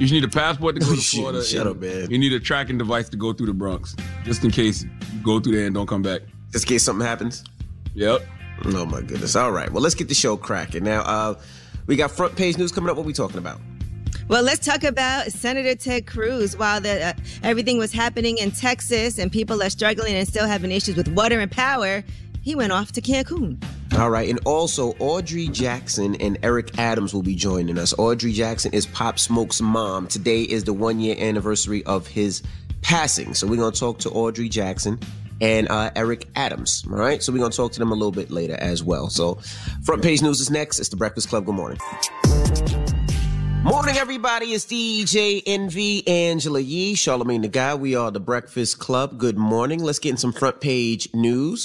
You need a passport to go to Florida. Shut up, man. You need a tracking device to go through the Bronx, just in case you go through there and don't come back. Just in case something happens? Yep. Oh, my goodness. All right. Well, let's get the show cracking. Now, we got front page news coming up. What are we talking about? Well, let's talk about Senator Ted Cruz. While everything was happening in Texas and people are struggling and still having issues with water and power, he went off to Cancun. All right. And also, Audrey Jackson and Eric Adams will be joining us. Audrey Jackson is Pop Smoke's mom. Today is the 1-year anniversary of his passing. So we're going to talk to Audrey Jackson and Eric Adams. All right. So we're going to talk to them a little bit later as well. So front page news is next. It's the Breakfast Club. Good morning. Morning, everybody. It's DJ NV, Angela Yee, Charlamagne the Guy. We are the Breakfast Club. Good morning. Let's get in some front page news.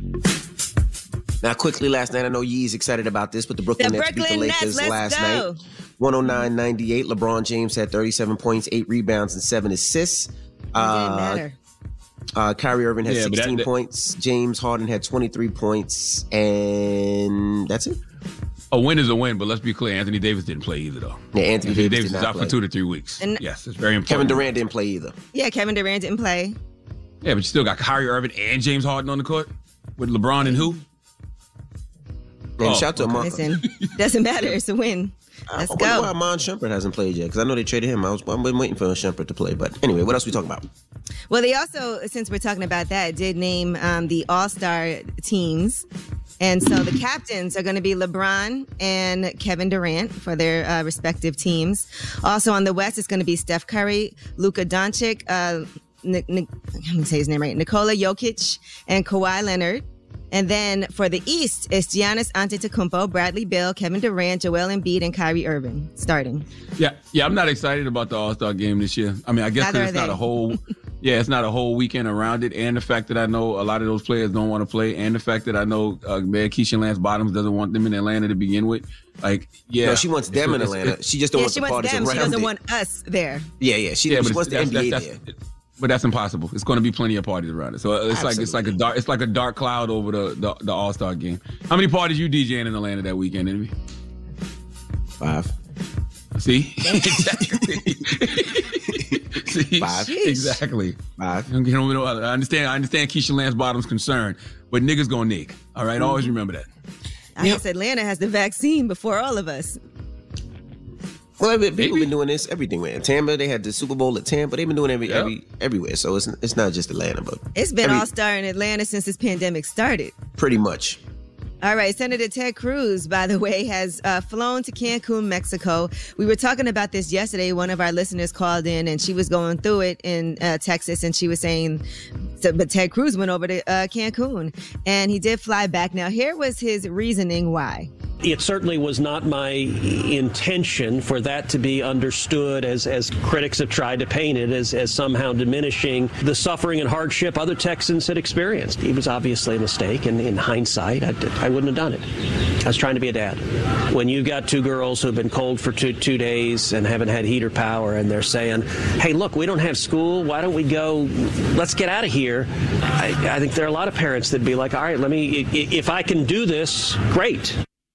Now, quickly, last night, I know Yee's excited about this, but the Brooklyn Nets beat the Lakers last night. 109-98. LeBron James had 37 points, 8 rebounds, and 7 assists. It didn't matter. Kyrie Irving had 16 points. James Harden had 23 points, and that's it. A win is a win, but let's be clear. Anthony Davis didn't play either, though. Yeah, Anthony Davis is out for 2 to 3 weeks. And yes, it's very important. Kevin Durant didn't play either. Yeah, Kevin Durant didn't play. Yeah, but you still got Kyrie Irving and James Harden on the court with LeBron and who? Man, shout out to Amon. Listen, doesn't matter. It's a win. Let's go. I wonder why Amon Shumpert hasn't played yet, because I know they traded him. I've been waiting for Shumpert to play. But anyway, what else are we talking about? Well, they also, since we're talking about that, did name the All-Star teams. And so the captains are going to be LeBron and Kevin Durant for their respective teams. Also on the West, it's going to be Steph Curry, Luka Doncic, let me say his name right, Nikola Jokic, and Kawhi Leonard. And then for the East, it's Giannis Antetokounmpo, Bradley Beal, Kevin Durant, Joel Embiid, and Kyrie Irving starting. Yeah, I'm not excited about the All-Star game this year. I mean, I guess it's not a whole... Yeah, it's not a whole weekend around it, and the fact that I know a lot of those players don't want to play, and the fact that I know Mayor Keisha Lance Bottoms doesn't want them in Atlanta to begin with. Like, yeah. No, she wants them in Atlanta. She just don't want the parties around it. She doesn't want us there. Yeah. She wants the NBA there. But that's impossible. It's going to be plenty of parties around it. So it's like a dark cloud over the All-Star game. How many parties you DJing in Atlanta that weekend, Enemy? 5. See? Exactly. See? 5. Exactly. 5. I understand Keisha Lance Bottom's concern, but niggas gonna nick. All right? Always remember that. I guess Atlanta has the vaccine before all of us. Well, people been doing this everything. Tampa, they had the Super Bowl at Tampa. They've been doing everywhere. So it's not just Atlanta, but it's been All-Star in Atlanta since this pandemic started. Pretty much. All right. Senator Ted Cruz, by the way, has flown to Cancun, Mexico. We were talking about this yesterday. One of our listeners called in and she was going through it in Texas. And she was saying, but Ted Cruz went over to Cancun and he did fly back. Now, here was his reasoning why. It certainly was not my intention for that to be understood as critics have tried to paint it as somehow diminishing the suffering and hardship other Texans had experienced. It was obviously a mistake, and in hindsight, I wouldn't have done it. I was trying to be a dad. When you've got 2 girls who've been cold for two days and haven't had heater power, and they're saying, hey, look, we don't have school. Why don't we go? Let's get out of here. I think there are a lot of parents that'd be like, all right, if I can do this, great.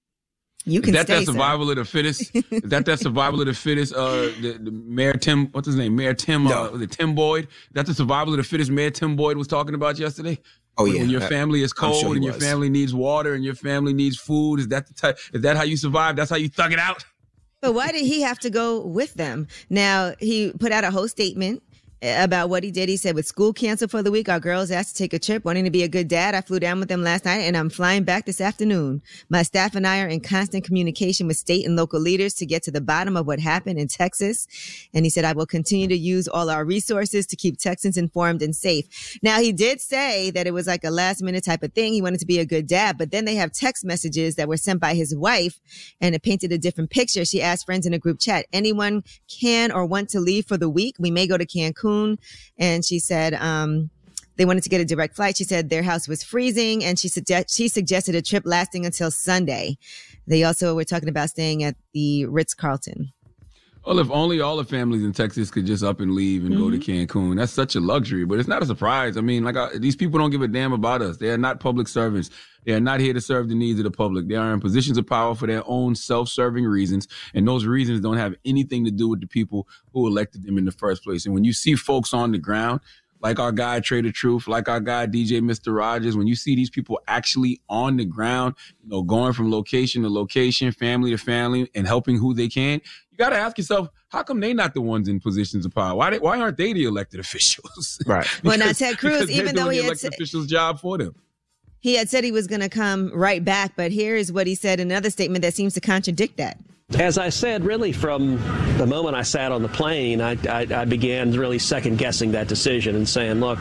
You can that survival of the fittest? Is that survival of the fittest? The Mayor Tim, what's his name? Mayor Tim, was it Tim Boyd? That's the survival of the fittest Mayor Tim Boyd was talking about yesterday? Oh, yeah. When your family is cold and your family needs water and your family needs food, is that how you survive? That's how you thug it out? But why did he have to go with them? Now, he put out a whole statement about what he did. He said, with school canceled for the week, our girls asked to take a trip, wanting to be a good dad. I flew down with them last night and I'm flying back this afternoon. My staff and I are in constant communication with state and local leaders to get to the bottom of what happened in Texas. And he said, I will continue to use all our resources to keep Texans informed and safe. Now, he did say that it was like a last minute type of thing. He wanted to be a good dad, but then they have text messages that were sent by his wife and it painted a different picture. She asked friends in a group chat, anyone can or want to leave for the week? We may go to Cancun. And she said they wanted to get a direct flight. She said their house was freezing, and she suggested a trip lasting until Sunday. They also were talking about staying at the Ritz-Carlton. Well, if only all the families in Texas could just up and leave and go to Cancun. That's such a luxury, but it's not a surprise. I mean, these people don't give a damn about us. They are not public servants. They are not here to serve the needs of the public. They are in positions of power for their own self-serving reasons, and those reasons don't have anything to do with the people who elected them in the first place. And when you see folks on the ground, like our guy Trader Truth, like our guy DJ Mr. Rogers, when you see these people actually on the ground, going from location to location, family to family, and helping who they can, you got to ask yourself, how come they not the ones in positions of power? Why aren't they the elected officials? Right. Well, now Ted Cruz, even though he had elected officials' job for them. He had said he was going to come right back, but here is what he said in another statement that seems to contradict that. As I said, really from the moment I sat on the plane, I began really second-guessing that decision and saying, look,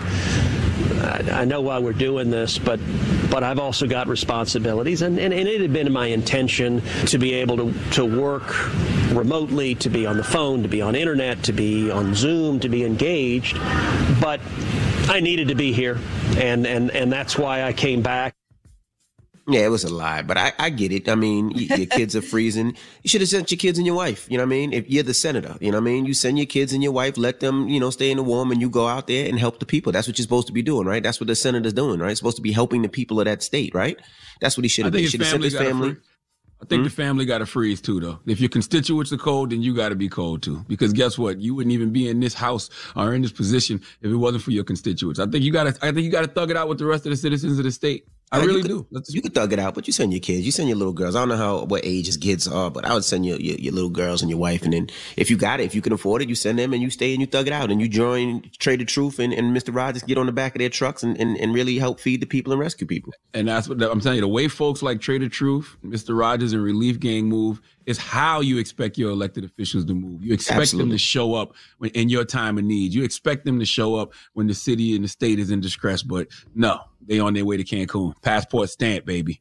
I know why we're doing this, but I've also got responsibilities. And it had been my intention to be able to work remotely, to be on the phone, to be on internet, to be on Zoom, to be engaged. But I needed to be here, and that's why I came back. Yeah, it was a lie, but I get it. I mean, your kids are freezing. You should have sent your kids and your wife, you know what I mean? If you're the senator, you know what I mean? You send your kids and your wife, let them, stay in the warm, and you go out there and help the people. That's what you're supposed to be doing, right? That's what the senator's doing, right? Supposed to be helping the people of that state, right? That's what he should have done. He should have sent his family. I think the family got to freeze too, though. If your constituents are cold, then you got to be cold too. Because guess what? You wouldn't even be in this house or in this position if it wasn't for your constituents. I think you got to thug it out with the rest of the citizens of the state. I really do. You could thug it out, but you send your kids, you send your little girls. I don't know what age his kids are, but I would send your little girls and your wife. And then if you got it, if you can afford it, you send them and you stay and you thug it out and you join Trader Truth and Mr. Rogers, get on the back of their trucks and really help feed the people and rescue people. And that's what I'm telling you. The way folks like Trader Truth, Mr. Rogers, and Relief Gang move is how you expect your elected officials to move. You expect them to show up in your time of need. You expect them to show up when the city and the state is in distress. But no, they on their way to Cancun. Passport stamp, baby.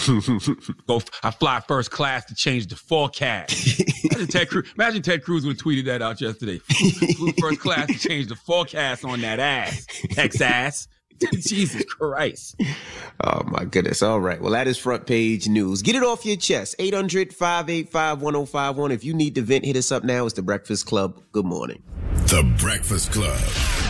I fly first class to change the forecast. Imagine Ted Cruz would have tweeted that out yesterday. Flew first class to change the forecast on that ass. Texas. Jesus Christ. Oh, my goodness. All right. Well, that is front page news. Get it off your chest. 800-585-1051. If you need to vent, hit us up now. It's The Breakfast Club. Good morning. The Breakfast Club.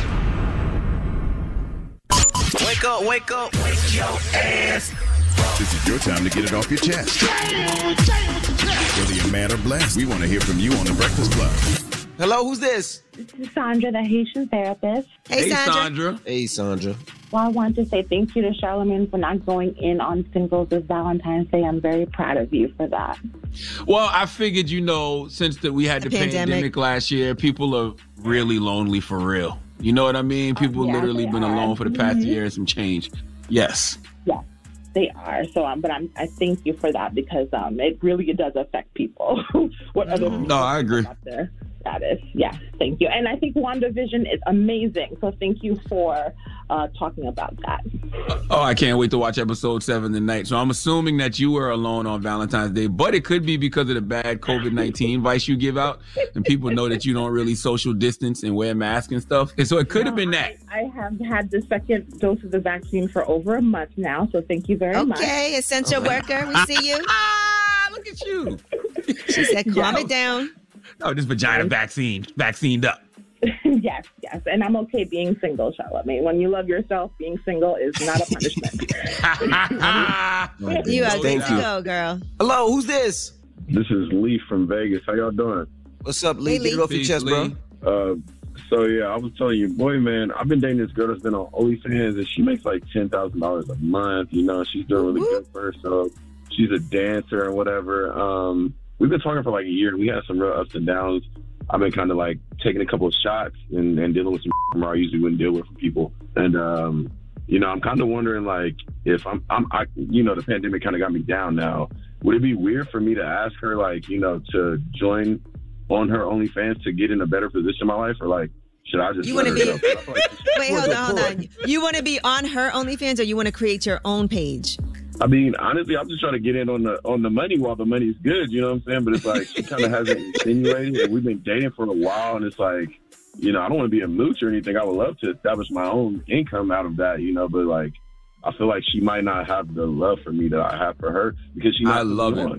Wake up, wake up. Wake your ass. This is your time to get it off your chest. Whether you're mad or blessed, we want to hear from you on The Breakfast Club. Hello, who's this? This is Sandra, the Haitian therapist. Hey, Sandra. Hey, Sandra. Well, I want to say thank you to Charlamagne for not going in on singles this Valentine's Day. I'm very proud of you for that. Well, I figured, since we had the pandemic last year, people are really lonely for real. You know what I mean? People literally been alone for the past year and some change. Yes. Yes, they are. So, I thank you for that because it really does affect people. What other people I agree. Their status. Yes, thank you. And I think WandaVision is amazing. So thank you for talking about that. Oh, I can't wait to watch episode 7 tonight. So I'm assuming that you were alone on Valentine's Day, but it could be because of the bad COVID-19 advice you give out, and people know that you don't really social distance and wear masks and stuff. And so it could have been that. I have had the second dose of the vaccine for over a month now, so thank you very much. Okay, essential worker, we see you. Look at you. She said, calm it down. Oh, this vagina vaccined up. Yes. And I'm okay being single, Charlamagne. When you love yourself, being single is not a punishment. You are good to go, girl. Hello, who's this? This is Lee from Vegas. How y'all doing? What's up, Lee? Get it off your chest, bro. So, I was telling you, boy, man, I've been dating this girl that's been on OnlyFans, and she makes like $10,000 a month. She's doing really good for herself. She's a dancer and whatever. We've been talking for like a year. We had some real ups and downs. I've been kind of like taking a couple of shots and dealing with some I usually wouldn't deal with from people. And, I'm kind of wondering, like, if the pandemic kind of got me down now. Would it be weird for me to ask her, like, to join on her OnlyFans to get in a better position in my life? Or, like, should I just Wait, hold on. You want to be on her OnlyFans or you want to create your own page? I mean, honestly, I'm just trying to get in on the money while the money's good, you know what I'm saying? But it's like, she kind of hasn't insinuated, and we've been dating for a while, and it's like, I don't want to be a mooch or anything. I would love to establish my own income out of that, but like, I feel like she might not have the love for me that I have for her because I love it, bro.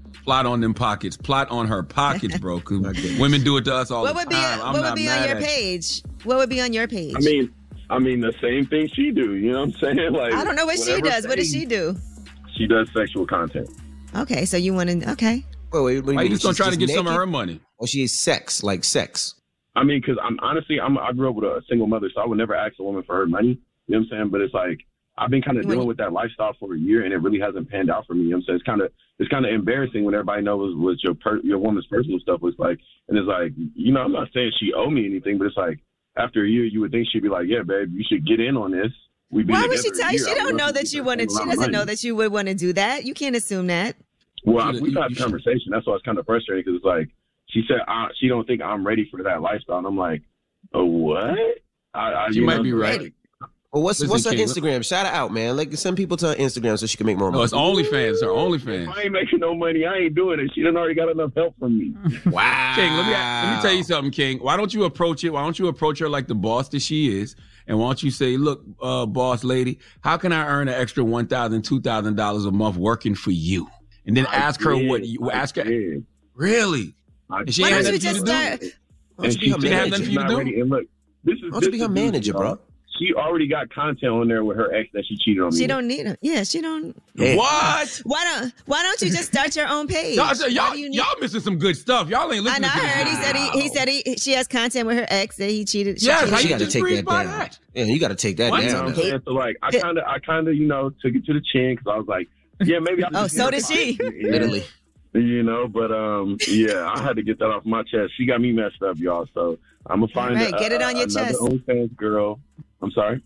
Plot on them pockets. Plot on her pockets, bro. 'Cause women do it to us all the time. What would be on your page? What would be on your page? I mean the same thing she do. You know what I'm saying? Like I don't know what she does. What does she do? She does sexual content. Okay, so you want to? Okay. Wait, why you just gonna try to get some of her money? Or she is sex, like sex? I mean, because I grew up with a single mother, so I would never ask a woman for her money. You know what I'm saying? But it's like I've been kind of dealing with that lifestyle for a year, and it really hasn't panned out for me. You know what I'm saying? It's kind of embarrassing when everybody knows what your woman's personal stuff looks like, and it's like, you know, I'm not saying she owe me anything, but it's like after a year, you would think she'd be like, yeah, babe, you should get in on this. Why would she tell you? She don't know that you want to. She doesn't know that you would want to do that. You can't assume that. Well, we've had a conversation. That's why it's kind of frustrating because it's like she said she don't think I'm ready for that lifestyle, and I'm like, oh, what? You might be right. Well, what's her Instagram? Shout her out, man. Like send people to her Instagram so she can make more money. No, it's OnlyFans. Her OnlyFans. If I ain't making no money, I ain't doing it. She done already got enough help from me. Wow. King, let me tell you something, King. Why don't you approach it? Why don't you approach her like the boss that she is? And why don't you say, look, boss lady, how can I earn an extra $1,000, $2,000 a month working for you? And then ask her what you ask her. Really? And she ain't nothing for you to do. And she didn't have nothing for you to do. And look, this is be her manager, bro. She already got content on there with her ex that she cheated on me. She don't need him. Yeah, she don't. What? Why don't you just start your own page? Y'all missing some good stuff. Y'all ain't listening. I heard he said she has content with her ex that he cheated. Yeah, you got to take that down. Yeah, you got to take that down. So like, I kind of, you know, took it to the chin because I was like, yeah, maybe. So did she. Literally. You know, but yeah, I had to get that off my chest. She got me messed up, y'all. So I'm gonna find get it on your another chest. OnlyFans girl. I'm sorry.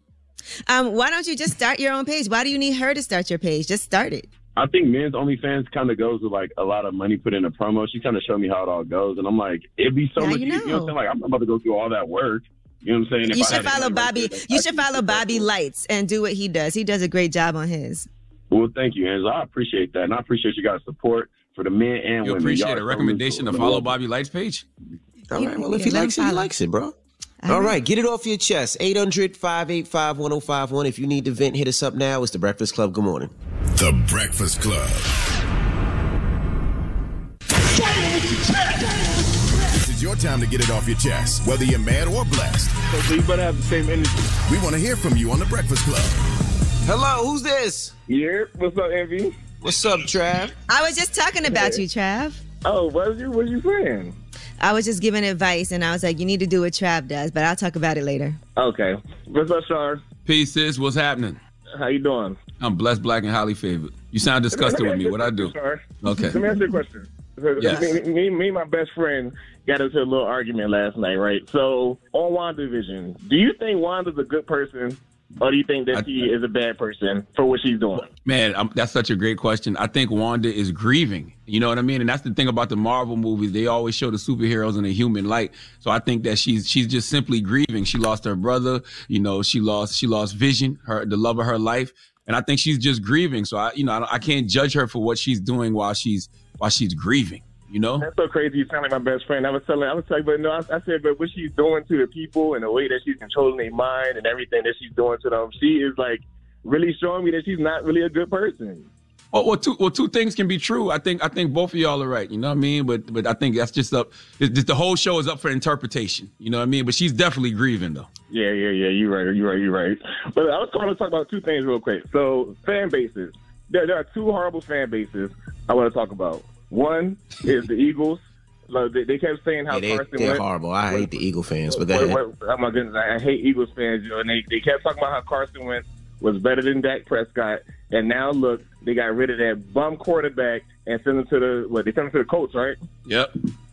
Why don't you just start your own page? Why do you need her to start your page? Just start it. I think men's OnlyFans kind of goes with like a lot of money put in a promo. She kind of showed me how it all goes, and I'm like, it'd be so much. You know what I'm saying? Like I'm about to go through all that work. You know what I'm saying? You should follow Bobby. You should follow Bobby Lights and do what he does. He does a great job on his. Well, thank you, Angela. I appreciate that, and I appreciate you guys' support for the men and women. You appreciate a recommendation to follow Bobby Lights page? All right. Well, if he likes it, he likes it, bro. All right, get it off your chest. 800-585-1051. If you need to vent, hit us up now. It's The Breakfast Club. Good morning. The Breakfast Club. This is your time to get it off your chest, whether you're mad or blessed. So you better have the same energy. We want to hear from you on The Breakfast Club. Hello, who's this? Yeah, what's up, Envy? What's up, Trav? I was just talking about you, Trav. Oh, what you saying? I was just giving advice, and I was like, you need to do what Trav does, but I'll talk about it later. Okay. What's up, Shar? Peace, sis. What's happening? How you doing? I'm blessed, black, and highly favored. You sound disgusted with me. What I do? Shar. Okay. Let me ask you a question. Yes. Me and my best friend got into a little argument last night, right? So, on WandaVision, do you think Wanda's a good person, or do you think that she is a bad person for what she's doing? Man, that's such a great question. I think Wanda is grieving. You know what I mean? And that's the thing about the Marvel movies. They always show the superheroes in a human light. So I think that she's just simply grieving. She lost her brother. You know, she lost Vision, the love of her life. And I think she's just grieving. So I can't judge her for what she's doing while she's grieving. You know? That's so crazy. You sound like my best friend. I was telling, but no, I said, but what she's doing to the people and the way that she's controlling their mind and everything that she's doing to them, she is like really showing me that she's not really a good person. Well, two things can be true. I think both of y'all are right. You know what I mean? But I think that's just the whole show is up for interpretation. You know what I mean? But she's definitely grieving though. Yeah. You're right. But I was going to talk about two things real quick. So fan bases. There are two horrible fan bases I want to talk about. One is the Eagles. Like, they kept saying how Carson they're Wentz. horrible. I hate the Eagle fans, but go ahead. Oh my goodness, I hate Eagles fans. You know, and they kept talking about how Carson Wentz was better than Dak Prescott, and now look, they got rid of that bum quarterback and sent him to the Colts, right? Yep.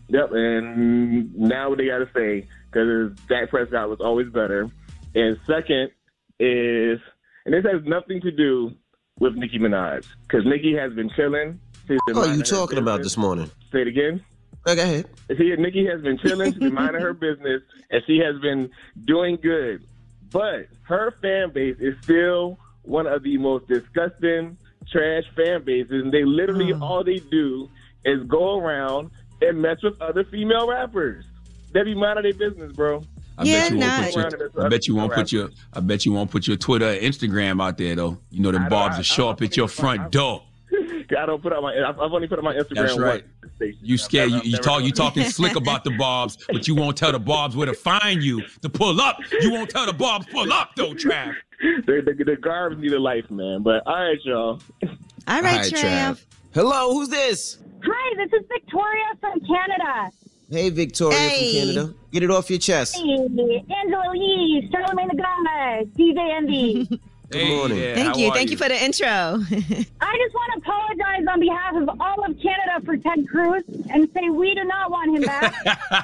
And now what they got to say, because Dak Prescott was always better. And second is, and this has nothing to do with Nicki Minaj, because Nicki has been chilling. What are you talking about this morning? Say it again. Go ahead. Nicki has been chilling. She's been minding her business, and she has been doing good. But her fan base is still one of the most disgusting, trash fan bases, and they literally all they do is go around and mess with other female rappers. They be minding their business, bro. I bet you won't put your Twitter or Instagram out there though. You know the barbs are show up at your front door. I don't put out I've only put on my Instagram. That's right. Once. You scared. You talking slick about the Bobs, but you won't tell the Bobs where to find you to pull up. You won't tell the Bobs pull up though, Trav. The Garbs need a life, man. But all right, y'all. All right, Trav. Hello, who's this? Hi, this is Victoria from Canada. Hey, Victoria from Canada. Get it off your chest. Hey, Angela Yee, Charlamagne the God, DJ Envy. Good morning. Thank you. Thank you for the intro. I just want to apologize on behalf of all of Canada for Ted Cruz and say we do not want him back.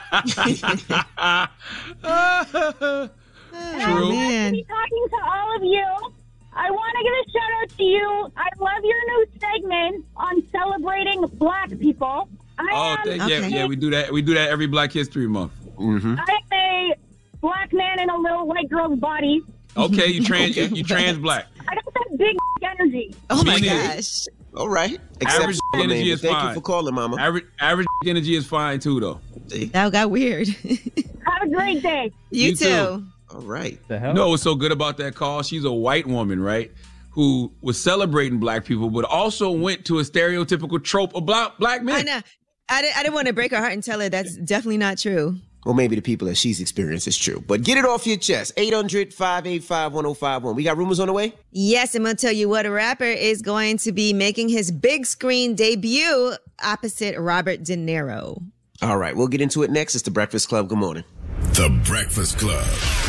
And I want to be talking to all of you. I want to give a shout out to you. I love your new segment on celebrating Black people. Yeah, we do that. We do that every Black History Month. Mm-hmm. I'm a Black man in a little white girl's body. Okay, you trans Black. I got that big energy. Oh my gosh. All right. Average energy is fine. Thank you for calling, Mama. Average energy is fine too, though. That got weird. Have a great day. You too. All right. You know what's so good about that call? She's a white woman, right? Who was celebrating Black people, but also went to a stereotypical trope of black men. I know. I didn't want to break her heart and tell her that's definitely not true. Well, maybe the people that she's experienced is true. But get it off your chest. 800-585-1051. We got rumors on the way? Yes, I'm going to tell you what a rapper is going to be making his big screen debut opposite Robert De Niro. All right, we'll get into it next. It's The Breakfast Club. Good morning. The Breakfast Club.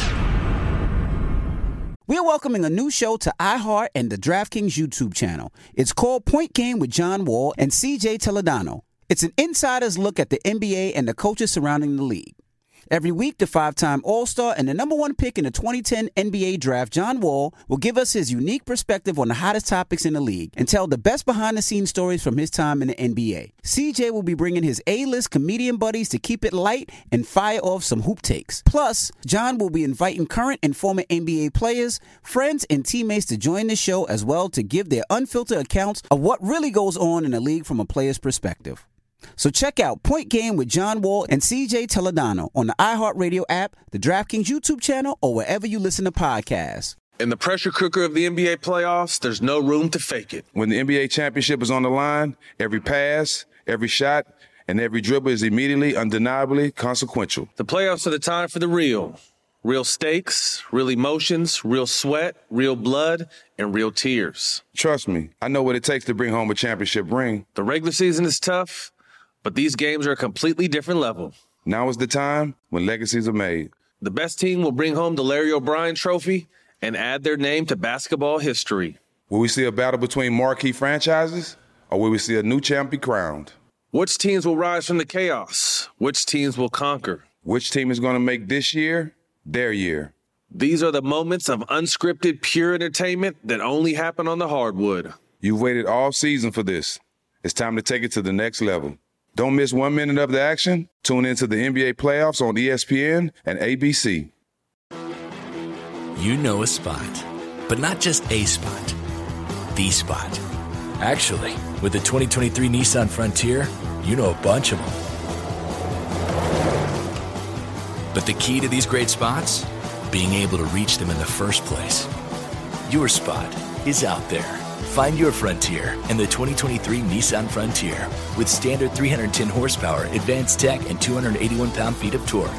We're welcoming a new show to iHeart and the DraftKings YouTube channel. It's called Point Game with John Wall and CJ Toledano. It's an insider's look at the NBA and the coaches surrounding the league. Every week, the 5-time All-Star and the number one pick in the 2010 NBA Draft, John Wall, will give us his unique perspective on the hottest topics in the league and tell the best behind-the-scenes stories from his time in the NBA. CJ will be bringing his A-list comedian buddies to keep it light and fire off some hoop takes. Plus, John will be inviting current and former NBA players, friends, and teammates to join the show as well to give their unfiltered accounts of what really goes on in the league from a player's perspective. So check out Point Game with John Wall and CJ Toledano on the iHeartRadio app, the DraftKings YouTube channel, or wherever you listen to podcasts. In the pressure cooker of the NBA playoffs, there's no room to fake it. When the NBA championship is on the line, every pass, every shot, and every dribble is immediately, undeniably consequential. The playoffs are the time for the real. Real stakes, real emotions, real sweat, real blood, and real tears. Trust me, I know what it takes to bring home a championship ring. The regular season is tough, but these games are a completely different level. Now is the time when legacies are made. The best team will bring home the Larry O'Brien Trophy and add their name to basketball history. Will we see a battle between marquee franchises, or will we see a new champ be crowned? Which teams will rise from the chaos? Which teams will conquer? Which team is going to make this year their year? These are the moments of unscripted, pure entertainment that only happen on the hardwood. You've waited all season for this. It's time to take it to the next level. Don't miss 1 minute of the action. Tune into the NBA playoffs on ESPN and ABC. You know a spot, but not just a spot, the spot. Actually, with the 2023 Nissan Frontier, you know a bunch of them. But the key to these great spots? Being able to reach them in the first place. Your spot is out there. Find your Frontier in the 2023 Nissan Frontier with standard 310 horsepower, advanced tech, and 281 pound-feet of torque.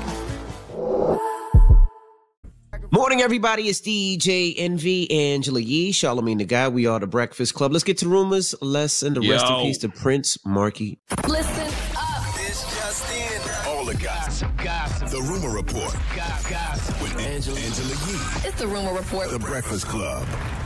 Morning, everybody. It's DJ Envy, Angela Yee, Charlamagne the God. We are The Breakfast Club. Let's get to rumors. Let's send a rest in peace to Prince Markie. Listen up. This just in. All the gossip. The Rumor Report. Gossip. With Angela Yee. It's The Rumor Report. The Breakfast Club.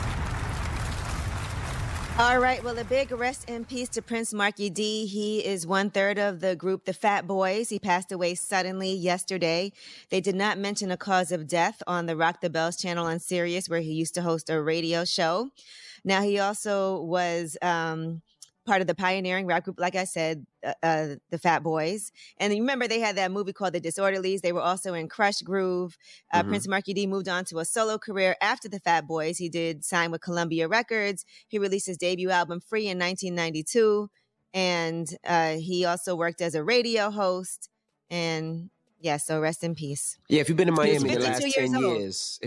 All right. Well, a big rest in peace to Prince Markie D. He is 1/3 of the group The Fat Boys. He passed away suddenly yesterday. They did not mention a cause of death on the Rock the Bells channel on Sirius, where he used to host a radio show. Now, he also was part of the pioneering rap group, like I said, the Fat Boys. And remember, they had that movie called The Disorderlies. They were also in Crush Groove. Prince Markie D moved on to a solo career after the Fat Boys. He did sign with Columbia Records. He released his debut album, Free, in 1992. And he also worked as a radio host. And Yeah, so rest in peace. Yeah, if you've been in Miami in the 52 last years 10 old. years,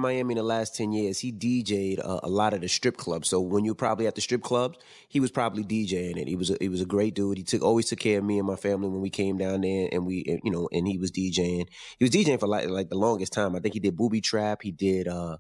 he DJ'd a lot of the strip clubs. So when you're probably at the strip clubs, he was probably DJing it. He was a great dude. He always took care of me and my family when we came down there, and and he was DJing. He was DJing for like the longest time. I think he did Booby Trap. He did a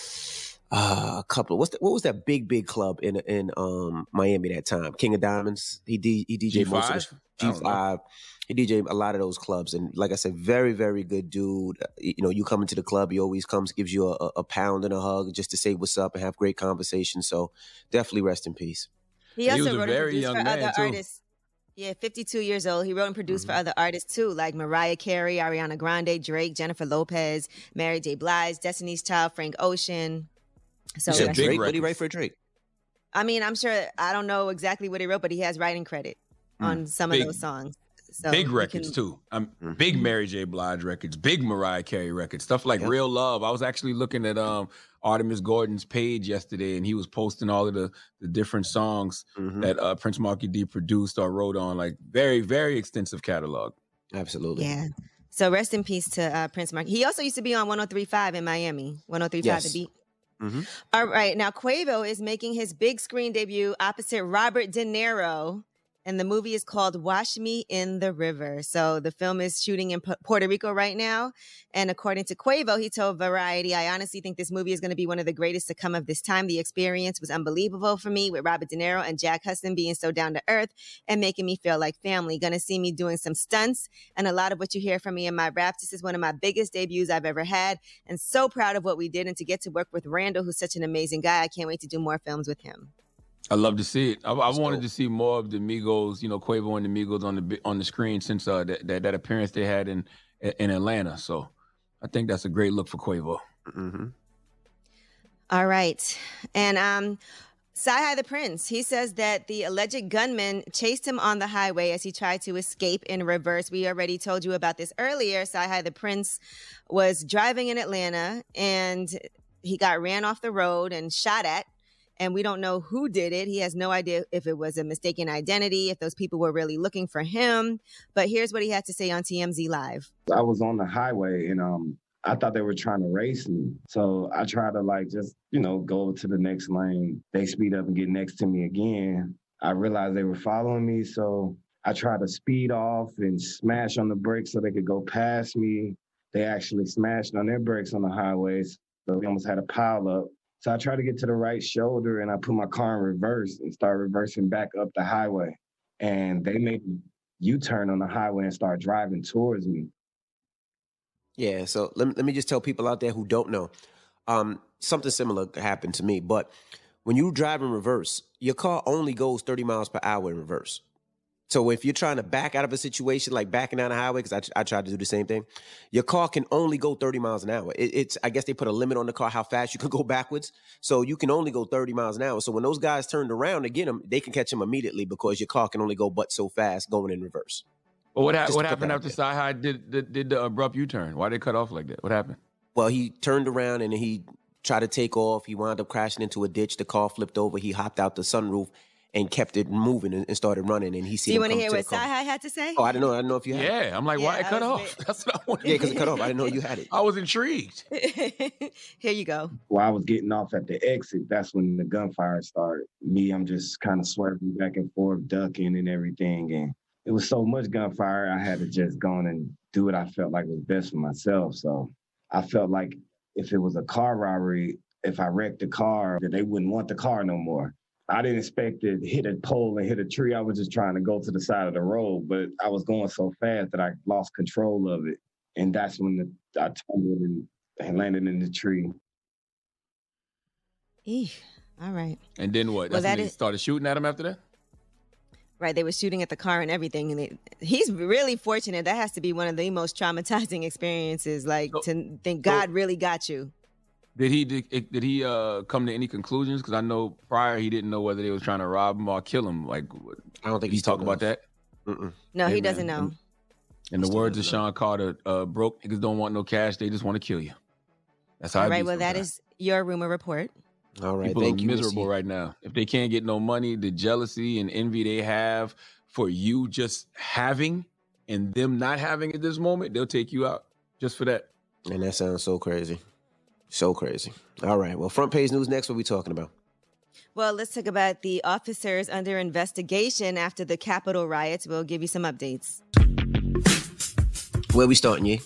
couple. What was that big club in Miami that time? King of Diamonds. He DJ'd most of the G5. He DJ'd a lot of those clubs, and like I said, very, very good dude. You come into the club, he always comes, gives you a pound and a hug just to say what's up and have great conversation. So definitely rest in peace. He also was a wrote and very produced young for man, other too. artists. Yeah, 52 years old. He wrote and produced for other artists too, like Mariah Carey, Ariana Grande, Drake, Jennifer Lopez, Mary J. Blige, Destiny's Child, Frank Ocean. So You said rest in Drake? peace. What did he write for Drake? I mean, I'm sure, I don't know exactly what he wrote, but he has writing credit on some of Big- those songs. So big you records can- too. Big Mary J. Blige records, big Mariah Carey records, stuff like Real Love. I was actually looking at Artemis Gordon's page yesterday, and he was posting all of the different songs that Prince Markie D produced or wrote on. Like very, very extensive catalog. Absolutely. Yeah. So rest in peace to Prince Markie. He also used to be on 103.5 in Miami. 103.5 Yes. The Beat. Mm-hmm. All right. Now, Quavo is making his big screen debut opposite Robert De Niro. And the movie is called Wash Me in the River. So the film is shooting in Puerto Rico right now. And according to Quavo, he told Variety, I honestly think this movie is going to be one of the greatest to come of this time. The experience was unbelievable for me with Robert De Niro and Jack Hudson being so down to earth and making me feel like family. Going to see me doing some stunts and a lot of what you hear from me in my raps. This is one of my biggest debuts I've ever had and so proud of what we did and to get to work with Randall, who's such an amazing guy. I can't wait to do more films with him. I love to see it. I wanted to see more of the Migos, Quavo and the Migos on the screen since that appearance they had in Atlanta. So I think that's a great look for Quavo. Mm-hmm. All right. And Sci-Hi the Prince, he says that the alleged gunman chased him on the highway as he tried to escape in reverse. We already told you about this earlier. Sci-Hi the Prince was driving in Atlanta and he got ran off the road and shot at. And we don't know who did it. He has no idea if it was a mistaken identity, if those people were really looking for him. But here's what he had to say on TMZ Live. I was on the highway and I thought they were trying to race me. So I tried to just go to the next lane. They speed up and get next to me again. I realized they were following me. So I tried to speed off and smash on the brakes so they could go past me. They actually smashed on their brakes on the highways. So we almost had a pile up. So I tried to get to the right shoulder and I put my car in reverse and started reversing back up the highway. And they made me U-turn on the highway and start driving towards me. Yeah, so let me just tell people out there who don't know. Something similar happened to me, but when you drive in reverse, your car only goes 30 miles per hour in reverse. So if you're trying to back out of a situation like backing down the highway, because I tried to do the same thing, your car can only go 30 miles an hour. I guess they put a limit on the car how fast you can go backwards. So you can only go 30 miles an hour. So when those guys turned around to get him, they can catch him immediately because your car can only go but so fast going in reverse. But what happened after Sci-Hi did the abrupt U-turn? Why did they cut off like that? What happened? Well, he turned around and he tried to take off. He wound up crashing into a ditch. The car flipped over. He hopped out the sunroof and kept it moving and started running. And he Do seen you him want to come hear to what the car. Sci-Hi had to say? Oh, I don't know if you had it. Yeah, I'm like, why it cut off? That's what I wanted. Yeah, because it cut off. I didn't know you had it. I was intrigued. Here you go. While I was getting off at the exit, that's when the gunfire started. I'm just kind of swerving back and forth, ducking and everything. And it was so much gunfire, I had to just go on and do what I felt like was best for myself. So I felt like if it was a car robbery, if I wrecked the car, that they wouldn't want the car no more. I didn't expect to hit a pole and hit a tree. I was just trying to go to the side of the road, but I was going so fast that I lost control of it. And that's when I tumbled and landed in the tree. Eesh. All right. And then what? Well, That's when they started shooting at him after that? Right. They were shooting at the car and everything. And he's really fortunate. That has to be one of the most traumatizing experiences. To think God really got you. Did he come to any conclusions? Because I know prior he didn't know whether they was trying to rob him or kill him. Like, I don't think he's talking about that. No, he doesn't know. In the words of Sean Carter, broke niggas don't want no cash. They just want to kill you. That's how. All right. Well, that is your rumor report. All right. People Thank are you, miserable Missy. right now. If they can't get no money, the jealousy and envy they have for you just having and them not having it this moment, they'll take you out just for that. And that sounds so crazy. So crazy. All right. Well, front page news next. What are we talking about? Well, let's talk about the officers under investigation after the Capitol riots. We'll give you some updates. Where we starting, Ye?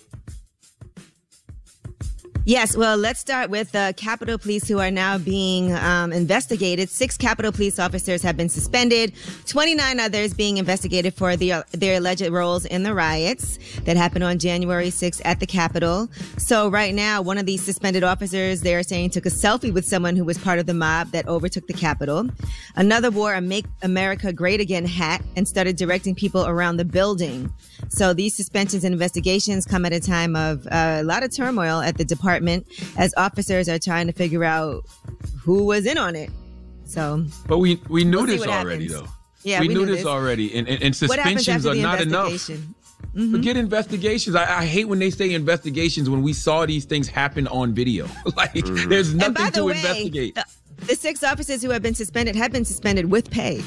Yes, well, let's start with the Capitol Police who are now being investigated. 6 Capitol Police officers have been suspended, 29 others being investigated for their alleged roles in the riots that happened on January 6th at the Capitol. So right now, one of these suspended officers, they're saying, took a selfie with someone who was part of the mob that overtook the Capitol. Another wore a Make America Great Again hat and started directing people around the building. So these suspensions and investigations come at a time of a lot of turmoil at the department as officers are trying to figure out who was in on it. So, but we knew this already, happens. though. Yeah, we knew this already, and suspensions are not enough. Mm-hmm. Forget investigations. I hate when they say investigations when we saw these things happen on video. There's nothing to investigate. The 6 officers who have been suspended with pay.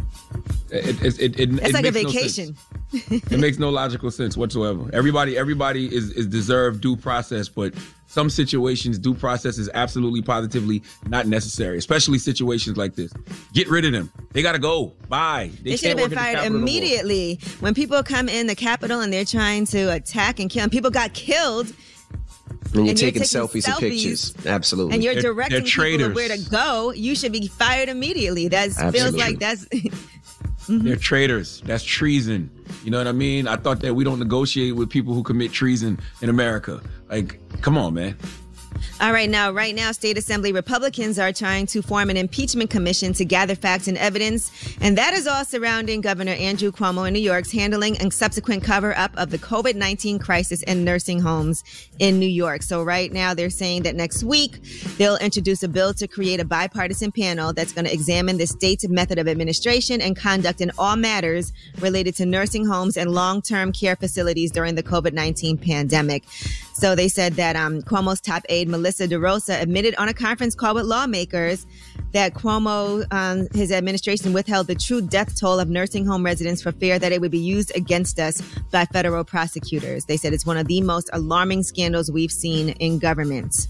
It's like a vacation. It makes no logical sense whatsoever. Everybody is deserved due process, but some situations due process is absolutely positively not necessary, especially situations like this. Get rid of them. They gotta go. Bye. They should have been fired immediately. When people come in the Capitol and they're trying to attack and kill, and people got killed. And you're taking selfies and pictures. Absolutely. And you're directing people traitors. where to go. You should be fired immediately. That feels like that's... They're traitors. That's treason. You know what I mean? I thought that we don't negotiate with people who commit treason in America. Like, come on, man. All right, right now, State Assembly Republicans are trying to form an impeachment commission to gather facts and evidence. And that is all surrounding Governor Andrew Cuomo in New York's handling and subsequent cover-up of the COVID-19 crisis in nursing homes in New York. So right now, they're saying that next week, they'll introduce a bill to create a bipartisan panel that's going to examine the state's method of administration and conduct in all matters related to nursing homes and long-term care facilities during the COVID-19 pandemic. So they said that Cuomo's top aide, Melissa DeRosa, admitted on a conference call with lawmakers that Cuomo, his administration withheld the true death toll of nursing home residents for fear that it would be used against us by federal prosecutors. They said it's one of the most alarming scandals we've seen in government.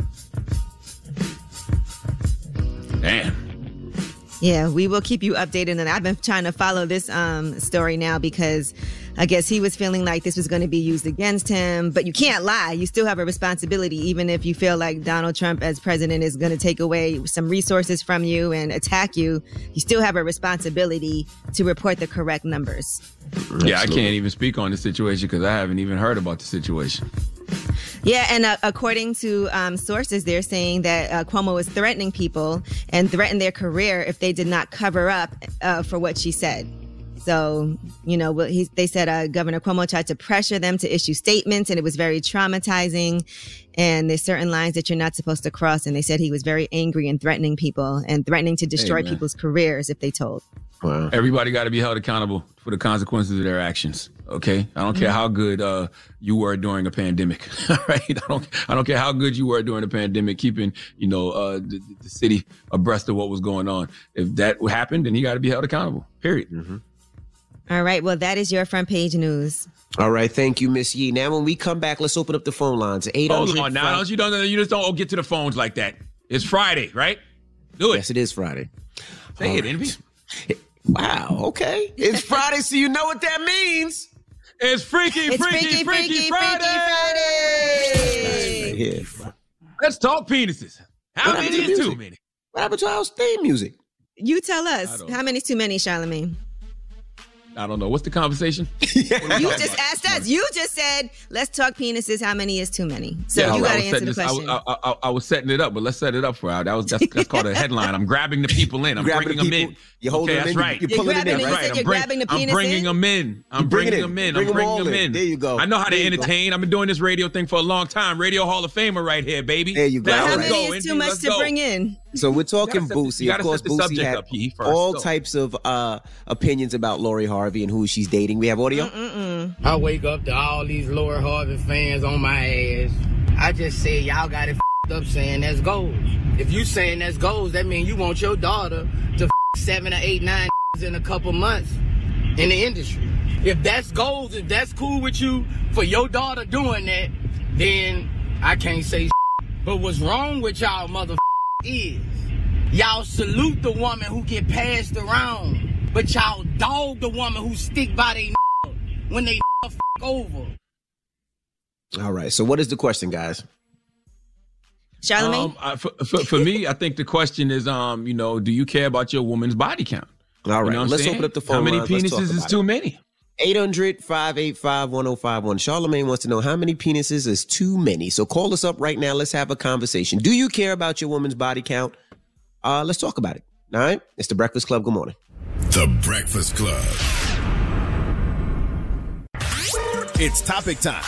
Damn. Yeah, we will keep you updated. And I've been trying to follow this story now because I guess he was feeling like this was going to be used against him. But you can't lie. You still have a responsibility, even if you feel like Donald Trump as president is going to take away some resources from you and attack you. You still have a responsibility to report the correct numbers. Yeah, I can't even speak on the situation because I haven't even heard about the situation. Yeah, and according to sources, they're saying that Cuomo was threatening people and threatened their career if they did not cover up for what she said. So, they said Governor Cuomo tried to pressure them to issue statements, and it was very traumatizing. And there's certain lines that you're not supposed to cross. And they said he was very angry and threatening people and threatening to destroy people's careers if they told. Wow. Everybody got to be held accountable for the consequences of their actions. Okay, I don't care how good you were during a pandemic. Right? I don't care how good you were during a pandemic, keeping the city abreast of what was going on. If that happened, then he got to be held accountable. Period. Mm-hmm. All right. Well, that is your front page news. All right. Thank you, Miss Yee. Now, when we come back, let's open up the phone lines. 800. Hold on now. You just don't get to the phones like that. It's Friday, right? Do it. Yes, it is Friday. Say it, Envy. Wow. Okay. It's Friday, so you know what that means. It's Freaky Friday. Yeah. Let's talk penises. How many is too many? What happened to our theme music? You tell us. How many is too many, Charlamagne? I don't know. What's the conversation? You just asked us. You just said, let's talk penises. How many is too many? So you got to answer the question. I was setting it up, but let's set it up for our. That's called a headline. I'm grabbing the people in. I'm bringing them in. You're holding them in. Right. You're pulling them in. That's right. You're grabbing the penis in? I'm bringing them in. I'm bringing them in. There you go. I know how to entertain. I've been doing this radio thing for a long time. Radio Hall of Famer right here, baby. There you go. How many is too much to bring in? So we're talking Boosie. Of course, Boosie had all types of opinions about Lori Harvey and who she's dating. We have audio. I wake up to all these Lori Harvey fans on my ass. I just say y'all got it up saying that's goals. If you saying that's goals, that means you want your daughter to 7 or 8, 9 in a couple months in the industry. If that's goals, if that's cool with you for your daughter doing that, then I can't say shit. But what's wrong with y'all is y'all salute the woman who get passed around, but y'all dog the woman who stick by they when they over. All right. So what is the question, guys? Charlamagne? For me, I think the question is, do you care about your woman's body count? All right. You know what Let's I'm saying? open up the phone How many lines. Let's talk penises is about too it. many? 800-585-1051. Charlamagne wants to know how many penises is too many. So call us up right now. Let's have a conversation. Do you care about your woman's body count? Let's talk about it. All right. It's The Breakfast Club. Good morning. The Breakfast Club. It's topic time.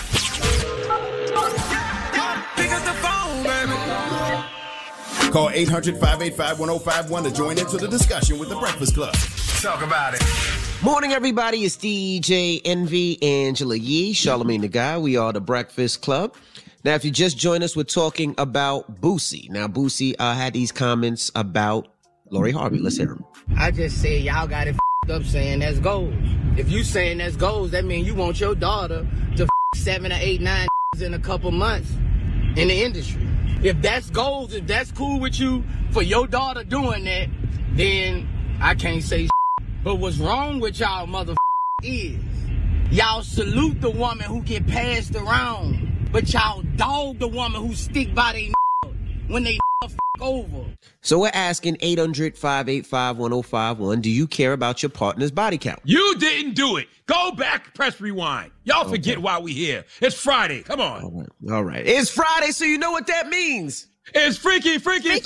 Pick up the phone, baby. Call 800-585-1051 to join into the discussion with The Breakfast Club. Talk about it. Morning, everybody. It's DJ Envy, Angela Yee, Charlamagne the Guy. We are The Breakfast Club. Now, if you just joined us, we're talking about Boosie. Now, Boosie had these comments about Lori Harvey. Let's hear him. I just said y'all got it up saying that's goals. If you saying that's goals, that means you want your daughter to 7 or 8, 9 in a couple months in the industry. If that's goals, if that's cool with you for your daughter doing that, then I can't say shit. But what's wrong with y'all is y'all salute the woman who get passed around, but y'all dog the woman who stick by they when they over. So we're asking 800-585-1051. Do you care about your partner's body count? You didn't do it. Go back, press rewind. Y'all forget why we here. It's Friday. Come on. All right. It's Friday, so you know what that means. It's Freaky Friday.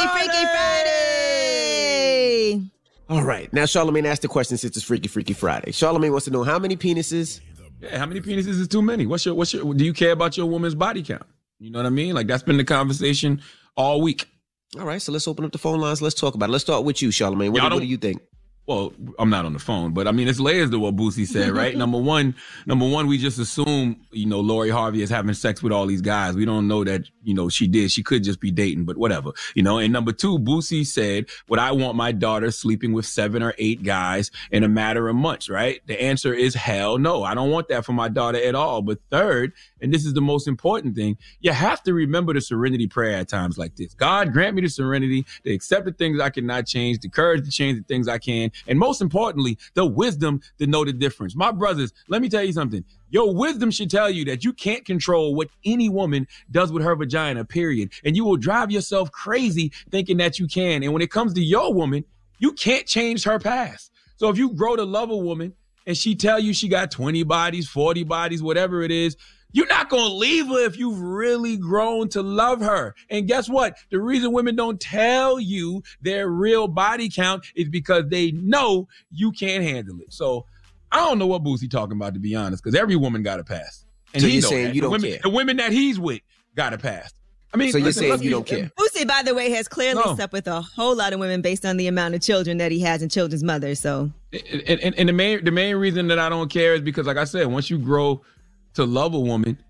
All right. Now, Charlamagne asked the question since it's Freaky Friday. Charlamagne wants to know how many penises. Yeah, how many penises is too many? Do you care about your woman's body count? You know what I mean? Like, that's been the conversation all week. All right, so let's open up the phone lines. Let's talk about it. Let's start with you, Charlamagne. What do you think? Well, I'm not on the phone, but I mean, it's layers to what Boosie said, right? Number one, we just assume, Lori Harvey is having sex with all these guys. We don't know that, she did. She could just be dating, but whatever, And number two, Boosie said, would I want my daughter sleeping with 7 or 8 guys in a matter of months, right? The answer is hell no. I don't want that for my daughter at all. But third, and this is the most important thing, you have to remember the serenity prayer at times like this. God, grant me the serenity to accept the things I cannot change, the courage to change the things I can, and most importantly, the wisdom to know the difference. My brothers, let me tell you something. Your wisdom should tell you that you can't control what any woman does with her vagina, period. And you will drive yourself crazy thinking that you can. And when it comes to your woman, you can't change her past. So if you grow to love a woman and she tell you she got 20 bodies, 40 bodies, whatever it is, you're not going to leave her if you've really grown to love her. And guess what? The reason women don't tell you their real body count is because they know you can't handle it. So I don't know what Boosie talking about, to be honest, because every woman got a pass. And so he you're know saying that. you don't care? The women that he's with got a pass. I mean, so you're saying you don't care? Boosie, by the way, has clearly slept with a whole lot of women based on the amount of children that he has and children's mothers. So, and the main reason that I don't care is because, like I said, once you grow to love a woman,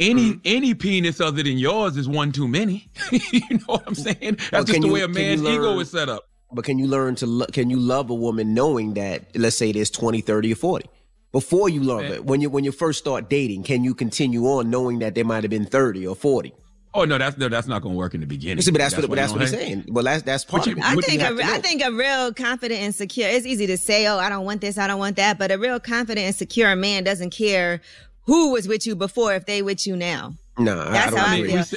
any penis other than yours is one too many. You know what I'm saying? That's just the way a man's ego is set up. But can you learn to can you love a woman knowing that, let's say there's 20, 30, or 40? Before you love it, when you first start dating, can you continue on knowing that there might have been 30 or 40? Oh no, that's not going to work in the beginning. See, but that's what he's saying. Well, that's part of it. I think a real confident and secure. It's easy to say, "Oh, I don't want this, I don't want that," but a real confident and secure man doesn't care who was with you before if they with you now. No, that's how I feel.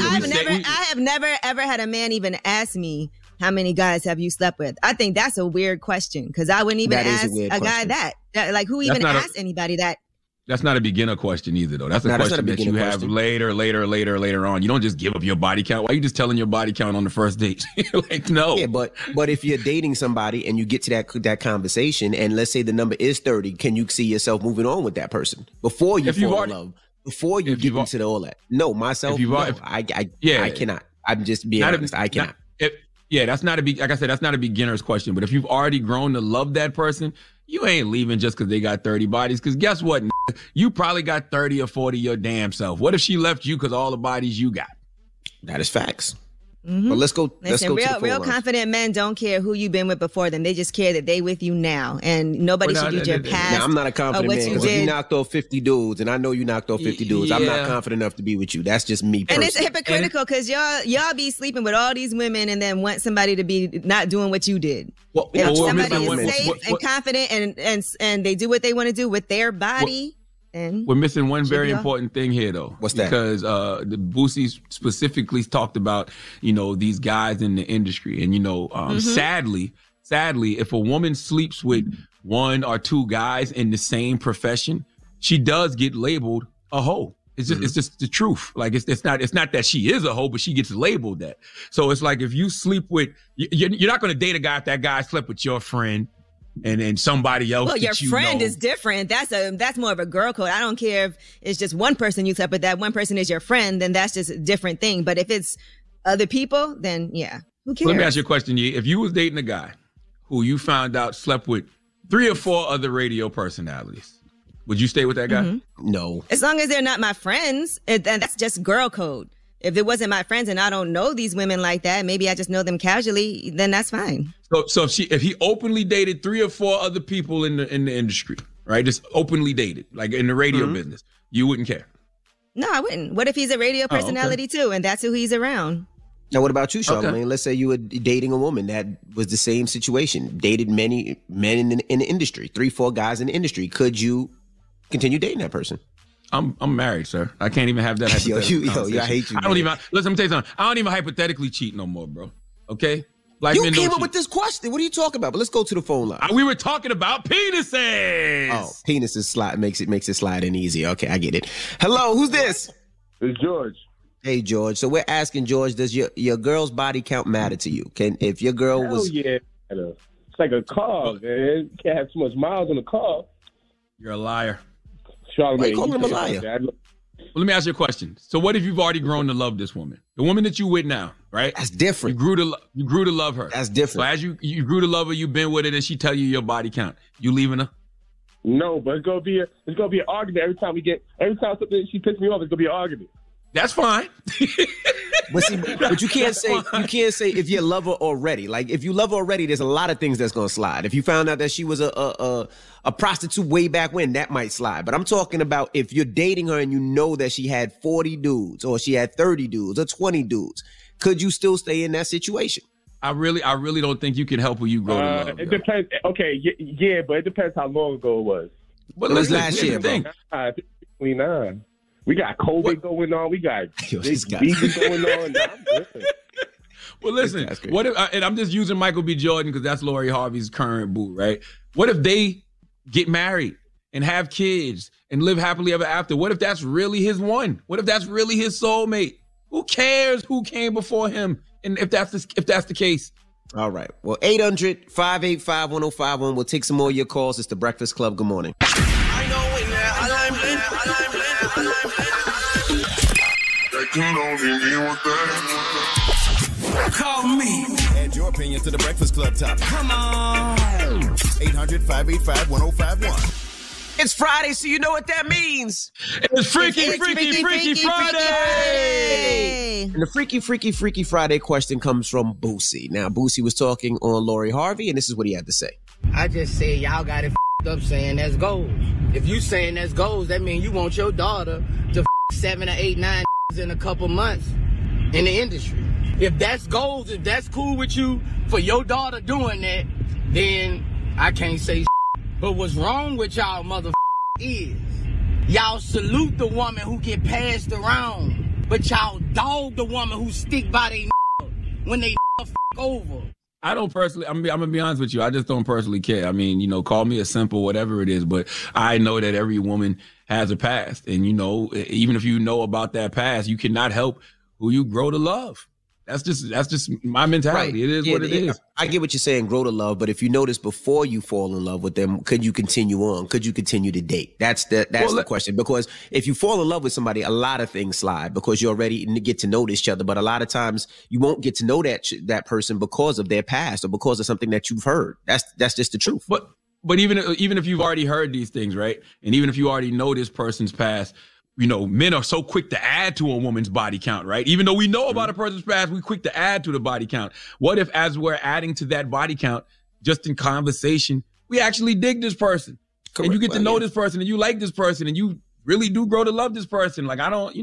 I have never ever had a man even ask me how many guys have you slept with. I think that's a weird question because I wouldn't even ask a guy that. Like, who even asks anybody that? That's not a beginner question either, though. That's a question that you have later on. You don't just give up your body count. Why are you just telling your body count on the first date? Like, no. Yeah, but if you're dating somebody and you get to that conversation, and let's say the number is 30, can you see yourself moving on with that person before you fall in love? Before you get into all that? No, myself, I cannot. I'm just being honest. I cannot. That's not like I said, that's not a beginner's question. But if you've already grown to love that person, you ain't leaving just because they got 30 bodies. Because guess what? You probably got 30 or 40 your damn self. What if she left you because all the bodies you got? That is facts. Mm-hmm. But let's go. Let's go to the real confident men don't care who you've been with before them. They just care that they with you now, and nobody should judge your past. Now, I'm not a confident man because if you knocked off 50 dudes, and I know you knocked off 50 dudes, I'm not confident enough to be with you. That's just me personally. And it's hypocritical because y'all be sleeping with all these women and then want somebody to be not doing what you did. If somebody is safe and confident and they do what they want to do with their body. We're missing one very important thing here, though. What's that? Because the Boosie specifically talked about, these guys in the industry. And, sadly, if a woman sleeps with one or two guys in the same profession, she does get labeled a hoe. It's just the truth. Like, it's not that she is a hoe, but she gets labeled that. So it's like if you sleep with, you're not going to date a guy if that guy slept with your friend. And then somebody else. Well, your friend is different. That's more of a girl code. I don't care if it's just one person you slept with. That one person is your friend, then that's just a different thing. But if it's other people, then yeah, who cares? Let me ask you a question, Yee. If you was dating a guy who you found out slept with 3 or 4 other radio personalities, would you stay with that guy? Mm-hmm. No. As long as they're not my friends, then that's just girl code. If it wasn't my friends and I don't know these women like that, maybe I just know them casually, then that's fine. So if he openly dated 3 or 4 other people in the industry, right? Just openly dated, like in the radio business, you wouldn't care. No, I wouldn't. What if he's a radio personality too, and that's who he's around? Now, what about you, Charlamagne? Okay. Let's say you were dating a woman that was the same situation, dated many men in the industry, 3, 4 guys in the industry. Could you continue dating that person? I'm married, sir. I can't even have that hypothetical I hate you. I don't even. Listen, let me tell you something. I don't even hypothetically cheat no more, bro. Okay. You came up with this question. What are you talking about? But let's go to the phone line. We were talking about penises. Oh, penises slide makes it slide in easy. Okay, I get it. Hello, who's this? It's George. Hey, George. So we're asking George, does your girl's body count matter to you? If your girl was? Yeah, it's like a car, man. You can't have too much miles on a car. You're a liar. Why you calling him a liar? Well, let me ask you a question. So what if you've already grown to love this woman? The woman that you with now, right? That's different. You grew to love her. That's different. So as you grew to love her, you've been with her, and she tell you your body count. You leaving her? No, but it's gonna be an argument every time something she pisses me off. It's gonna be an argument. That's fine. But you can't say if you love her already. Like if you love her already, there's a lot of things that's gonna slide. If you found out that she was a prostitute way back when, that might slide. But I'm talking about if you're dating her and you know that she had 40 dudes or she had 30 dudes or 20 dudes, could you still stay in that situation? I really don't think you can help who you grow to love. It depends. Okay, yeah, but it depends how long ago it was. Well, it was last year, bro. 29. We got COVID going on. We got Vegas going on. Well, listen. What if? And I'm just using Michael B. Jordan because that's Lori Harvey's current boo, right? What if they get married and have kids and live happily ever after? What if that's really his one? What if that's really his soulmate? Who cares who came before him? And if that's the case. All right. Well, 800-585-1051. We'll take some more of your calls. It's the Breakfast Club. Good morning. Call me. Add your opinion to the Breakfast Club topic. Come on. 800-585-1051. It's Friday, so you know what that means. It's Freaky Friday. And the Freaky Friday question comes from Boosie. Now, Boosie was talking on Lori Harvey, and this is what he had to say. I just said y'all got it up saying that's goals. If you saying that's goals, that means you want your daughter to 7 or 8, 9 in a couple months in the industry. If that's goals, if that's cool with you for your daughter doing that, then I can't say. But what's wrong with y'all is y'all salute the woman who get passed around, but y'all dog the woman who stick by they when they over. I don't personally, I'm going to be honest with you. I just don't personally care. I mean, call me a simple, whatever it is, but I know that every woman has a past. And, even if you know about that past, you cannot help who you grow to love. That's just my mentality. Right. It is what it is. I get what you're saying, grow to love, but if you notice before you fall in love with them, could you continue on? Could you continue to date? That's the question. Because if you fall in love with somebody, a lot of things slide because you already get to know each other. But a lot of times you won't get to know that person because of their past or because of something that you've heard. That's just the truth. But even if you've already heard these things, right? And even if you already know this person's past, men are so quick to add to a woman's body count, right? Even though we know about a person's past, we're quick to add to the body count. What if, as we're adding to that body count, just in conversation, we actually dig this person? Correct. And you get to know this person, and you like this person, and you really do grow to love this person. Like,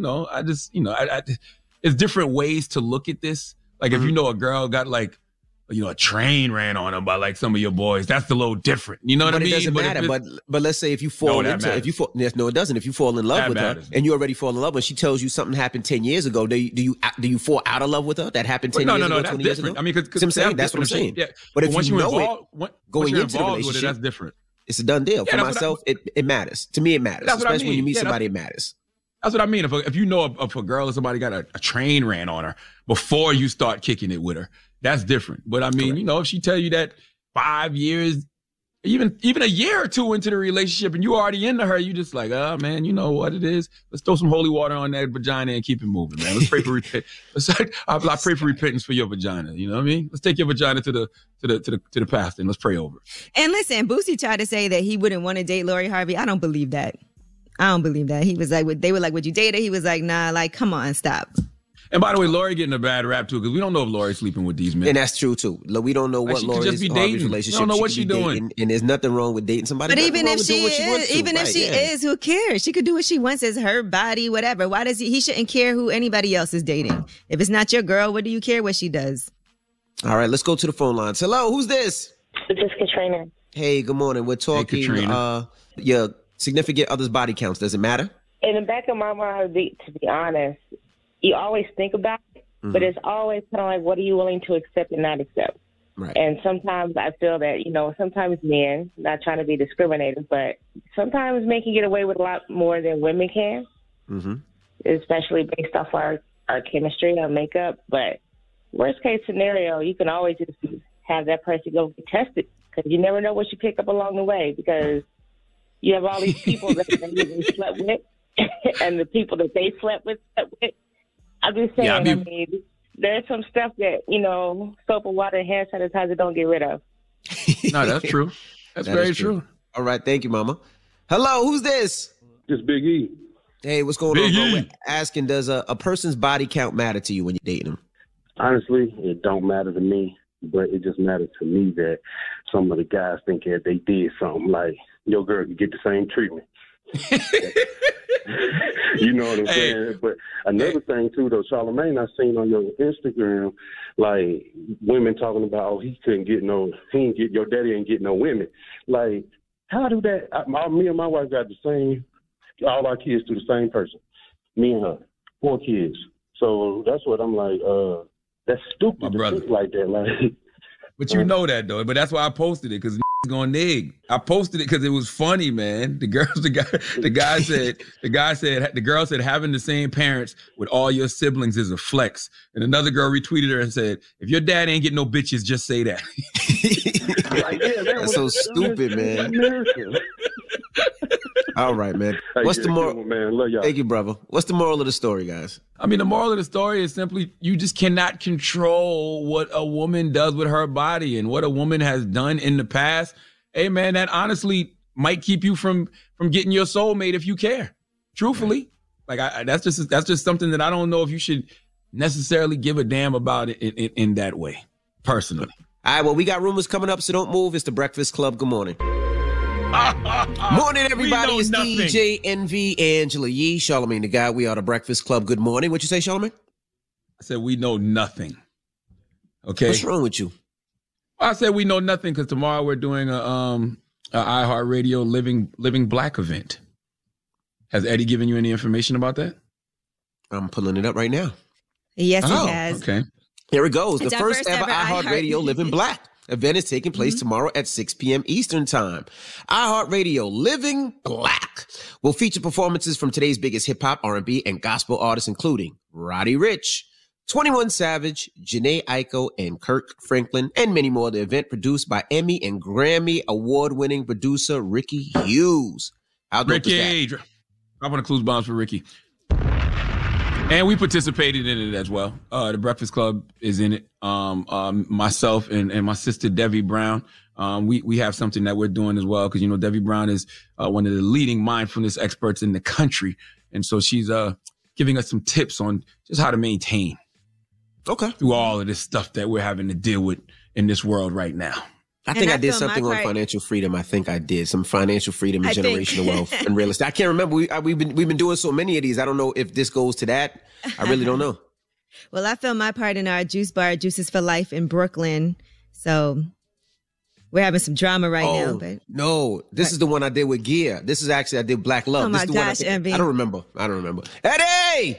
it's different ways to look at this. Like, if you know a girl got like, a train ran on her by like some of your boys, that's a little different. You know what I mean? It doesn't matter. But let's say if you fall it doesn't. If you fall in love with her and you already fall in love, when she tells you something happened 10 years ago, do you fall out of love with her? That happened 10 years ago, 20 years ago? I mean, that's what I'm saying. Yeah. But if once you you're know going into the relationship, that's different. It's a done deal. For myself, it matters. To me, it matters. Especially when you meet somebody, it matters. That's what I mean. If you know if a girl or somebody got a train ran on her before you start kicking it with her, that's different. But I mean, if she tell you that 5 years, even a year or two into the relationship and you already into her, you just like, oh man, you know what it is. Let's throw some holy water on that vagina and keep it moving, man. Let's pray for I pray for repentance for your vagina. You know what I mean? Let's take your vagina to the pastor and let's pray over it. And listen, Boosie tried to say that he wouldn't want to date Lori Harvey. I don't believe that. He was like, they were like, would you date her? He was like, nah, like, come on, stop. And by the way, Lori getting a bad rap too, because we don't know if Lori's sleeping with these men. And that's true too. We don't know what Lori's relationship. We don't know what she's doing. And there's nothing wrong with dating somebody. But even if she is, who cares? She could do what she wants. It's her body, whatever. Why does he shouldn't care who anybody else is dating? If it's not your girl, what do you care what she does? All right, let's go to the phone lines. Hello, who's this? This is Katrina. Hey, good morning. We're talking your significant other's body counts. Does it matter? In the back of my mind, to be honest, you always think about it, but it's always kind of like, what are you willing to accept and not accept? Right. And sometimes I feel that, sometimes men, not trying to be discriminating, but sometimes men can get away with a lot more than women can, especially based off our chemistry, our makeup. But worst case scenario, you can always just have that person go get tested, because you never know what you pick up along the way, because you have all these people that you slept with and the people that they slept with. I'm just saying, I mean, there's some stuff that, soap and water and hand sanitizer don't get rid of. No, that's true. That's very true. All right. Thank you, Mama. Hello, who's this? It's Big E. Hey, what's going on, bro? We're asking, does a person's body count matter to you when you're dating them? Honestly, it don't matter to me, but it just matters to me that some of the guys think that they did something, like your girl could get the same treatment. You know what I'm saying? But another thing too, though, Charlamagne, I seen on your Instagram, like women talking about, your daddy ain't get no women. Like, how do that? Me and my wife got the same. All our kids do the same person. Me and her, 4 kids. So that's what I'm like. That's stupid to think like that. Like, but you know that though. But that's why I posted it, because gonna nig. I posted it because it was funny, man. The girl said having the same parents with all your siblings is a flex. And another girl retweeted her and said, if your dad ain't getting no bitches, just say that. That's so stupid, man. All right, man. What's the moral? Man, love y'all. Thank you, brother. What's the moral of the story, guys? I mean, the moral of the story is simply you just cannot control what a woman does with her body, and what a woman has done in the past. Hey, man, that honestly might keep you from getting your soulmate if you care. Truthfully, like that's just something that I don't know if you should necessarily give a damn about it in that way, personally. All right, well, we got rumors coming up, so don't move. It's the Breakfast Club. Good morning. Morning, everybody. It's DJ NV, Angela Yee, Charlamagne the Guy. We are the Breakfast Club. Good morning. What'd you say, Charlamagne? I said we know nothing. Okay. What's wrong with you? I said we know nothing because tomorrow we're doing a iHeartRadio Living Black event. Has Eddie given you any information about that? I'm pulling it up right now. Yes, he has. Okay. Here it goes. The first ever iHeartRadio Living Black event is taking place tomorrow at 6 p.m. Eastern Time. iHeartRadio Living Black will feature performances from today's biggest hip-hop, R&B, and gospel artists, including Roddy Ricch, 21 Savage, Jhené Aiko, and Kirk Franklin, and many more. The event produced by Emmy and Grammy award-winning producer Ricky Hughes. How dope is that? Drop on the clues bombs for Ricky. And we participated in it as well. The Breakfast Club is in it. Myself and my sister, Debbie Brown. We have something that we're doing as well because, Debbie Brown is one of the leading mindfulness experts in the country. And so she's giving us some tips on just how to maintain through all of this stuff that we're having to deal with in this world right now. I think I did something on financial freedom. I think I did some financial freedom and generational wealth and real estate. I can't remember. We've been doing so many of these. I don't know if this goes to that. I really don't know. Well, I filmed my part in our juice bar, Juices for Life in Brooklyn. So we're having some drama right now. But no, this is the one I did with Gia. This is actually I did Black Love. Oh my gosh, Envy. I don't remember. Eddie!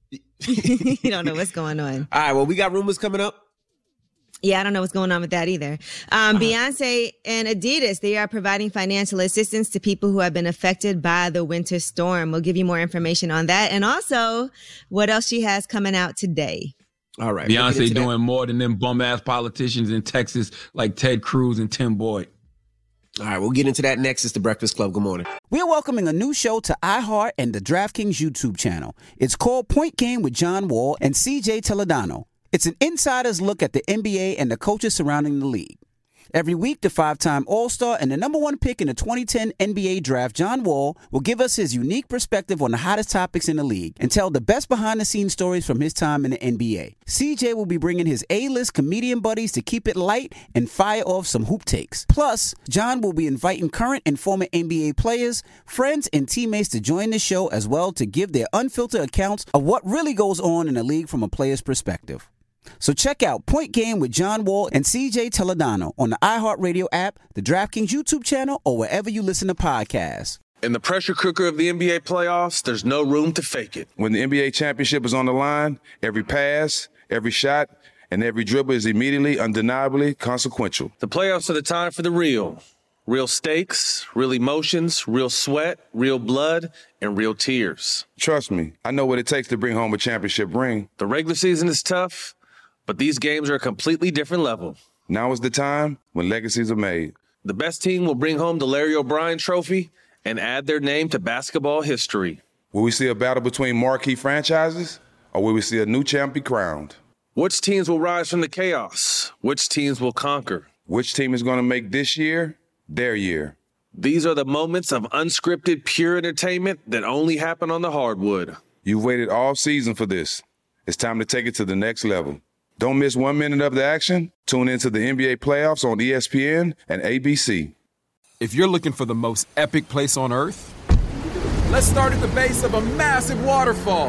You don't know what's going on. All right, well, we got rumors coming up. Yeah, I don't know what's going on with that either. Beyonce and Adidas, they are providing financial assistance to people who have been affected by the winter storm. We'll give you more information on that. And also what else she has coming out today. All right. Beyonce doing more than them bum-ass politicians in Texas like Ted Cruz and Tim Boyd. All right, we'll get into that next. It's The Breakfast Club. Good morning. We're welcoming a new show to iHeart and the DraftKings YouTube channel. It's called Point Game with John Wall and CJ Toledano. It's an insider's look at the NBA and the coaches surrounding the league. Every week, the 5-time All-Star and the number 1 pick in the 2010 NBA draft, John Wall, will give us his unique perspective on the hottest topics in the league and tell the best behind-the-scenes stories from his time in the NBA. CJ will be bringing his A-list comedian buddies to keep it light and fire off some hoop takes. Plus, John will be inviting current and former NBA players, friends, and teammates to join the show as well to give their unfiltered accounts of what really goes on in the league from a player's perspective. So check out Point Game with John Wall and CJ Toledano on the iHeartRadio app, the DraftKings YouTube channel, or wherever you listen to podcasts. In the pressure cooker of the NBA playoffs, there's no room to fake it. When the NBA championship is on the line, every pass, every shot, and every dribble is immediately, undeniably consequential. The playoffs are the time for the real. Real stakes, real emotions, real sweat, real blood, and real tears. Trust me, I know what it takes to bring home a championship ring. The regular season is tough, but these games are a completely different level. Now is the time when legacies are made. The best team will bring home the Larry O'Brien Trophy and add their name to basketball history. Will we see a battle between marquee franchises, or will we see a new champ be crowned? Which teams will rise from the chaos? Which teams will conquer? Which team is going to make this year their year? These are the moments of unscripted, pure entertainment that only happen on the hardwood. You've waited all season for this. It's time to take it to the next level. Don't miss 1 minute of the action. Tune into the NBA playoffs on ESPN and ABC. If you're looking for the most epic place on earth, let's start at the base of a massive waterfall.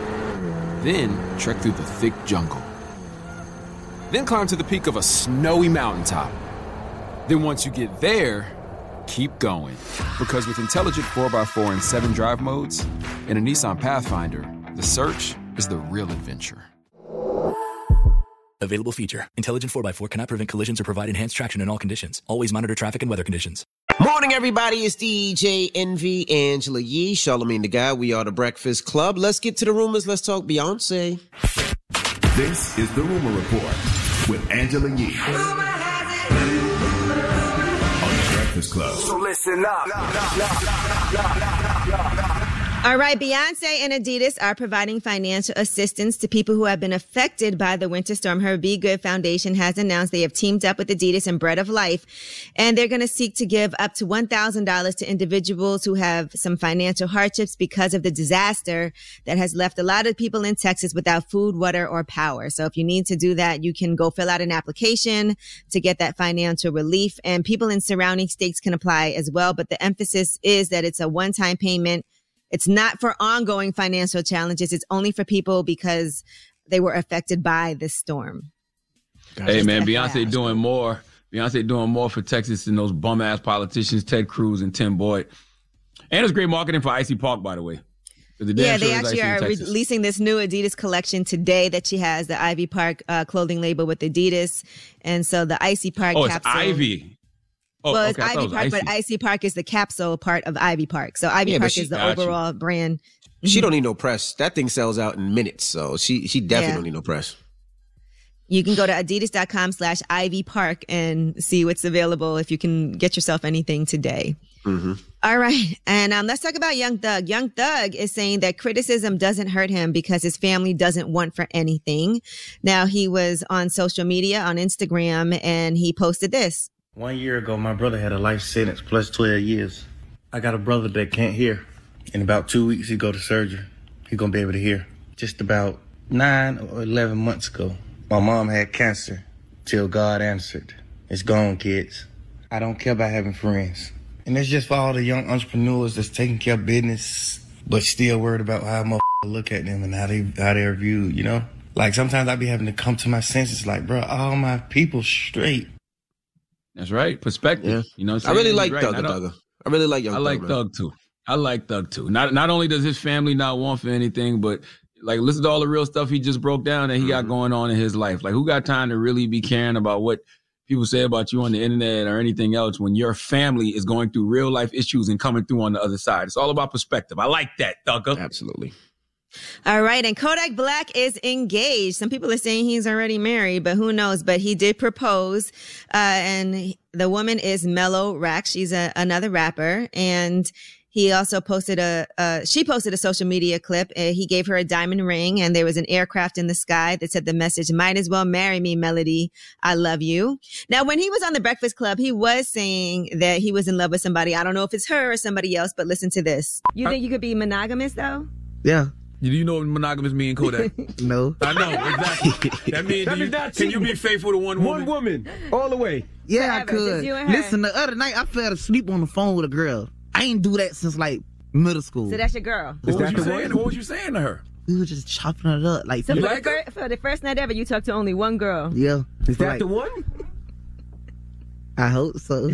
Then trek through the thick jungle. Then climb to the peak of a snowy mountaintop. Then once you get there, keep going. Because with intelligent 4x4 and 7 drive modes and a Nissan Pathfinder, the search is the real adventure. Available feature. Intelligent 4x4 cannot prevent collisions or provide enhanced traction in all conditions. Always monitor traffic and weather conditions. Morning, everybody. It's DJ Envy, Angela Yee, Charlamagne the Guy. We are The Breakfast Club. Let's get to the rumors. Let's talk Beyonce. This is The Rumor Report with Angela Yee. On The Breakfast Club. So listen up. All right, Beyonce and Adidas are providing financial assistance to people who have been affected by the winter storm. Her Be Good Foundation has announced they have teamed up with Adidas and Bread of Life, and they're going to seek to give up to $1,000 to individuals who have some financial hardships because of the disaster that has left a lot of people in Texas without food, water, or power. So if you need to do that, you can go fill out an application to get that financial relief, and people in surrounding states can apply as well. But the emphasis is that it's a one-time payment. It's not for ongoing financial challenges. It's only for people because they were affected by this storm. Hey, man, Beyonce doing more. Beyonce doing more for Texas than those bum-ass politicians, Ted Cruz and Tim Boyd. And it's great marketing for Icy Park, by the way. Yeah, they actually are releasing this new Adidas collection today that she has, the Ivy Park clothing label with Adidas. And so the Icy Park capsule. It's Ivy. Well, it's Ivy Park, but Icy Park is the capsule part of Ivy Park. So Ivy Park is the overall brand. She don't need no press. That thing sells out in minutes. So she definitely don't need no press. You can go to adidas.com/Ivy Park and see what's available if you can get yourself anything today. All right. And let's talk about Young Thug. Young Thug is saying that criticism doesn't hurt him because his family doesn't want for anything. Now, he was on social media, on Instagram, and he posted this. 1 year ago, my brother had a life sentence plus 12 years. I got a brother that can't hear. In about 2 weeks, he go to surgery. He gonna be able to hear. Just about 9 or 11 months ago, my mom had cancer till God answered. It's gone, kids. I don't care about having friends. And it's just for all the young entrepreneurs that's taking care of business, but still worried about how motherfuckers look at them and how they're viewed, you know? Like, sometimes I be having to come to my senses like, bro, all my people straight. That's right. Perspective. Yeah. You know what I I'm saying? really like Right. Thugger. I really like Young Thug. I like Thug too. I like Thug too. Not only does his family not want for anything, but like listen to all the real stuff he just broke down that he got going on in his life. Like, who got time to really be caring about what people say about you on the internet or anything else when your family is going through real life issues and coming through on the other side? It's all about perspective. I like that, Thugger. Absolutely. All right. And Kodak Black is engaged. Some people are saying he's already married, but who knows? But he did propose. And the woman is Mellow Rack. She's another rapper. And he also posted she posted a social media clip. He gave her a diamond ring and there was an aircraft in the sky that said the message, "Might as well marry me, Melody. I love you." Now, when he was on the Breakfast Club, he was saying that he was in love with somebody. I don't know if it's her or somebody else, but listen to this. You think you could be monogamous though? Yeah. Do you know what monogamous mean, Kodak? No. I know, exactly. That means can you be faithful to one woman? One woman, all the way. Yeah, I Forever, just could. you and her. Listen, the other night I fell asleep on the phone with a girl. I ain't do that since like middle school. So that's your girl. What was you saying to her? We were just chopping it up. Like, So for the first night ever, you talked to only one girl. yeah. Is that Like, the one? I hope so.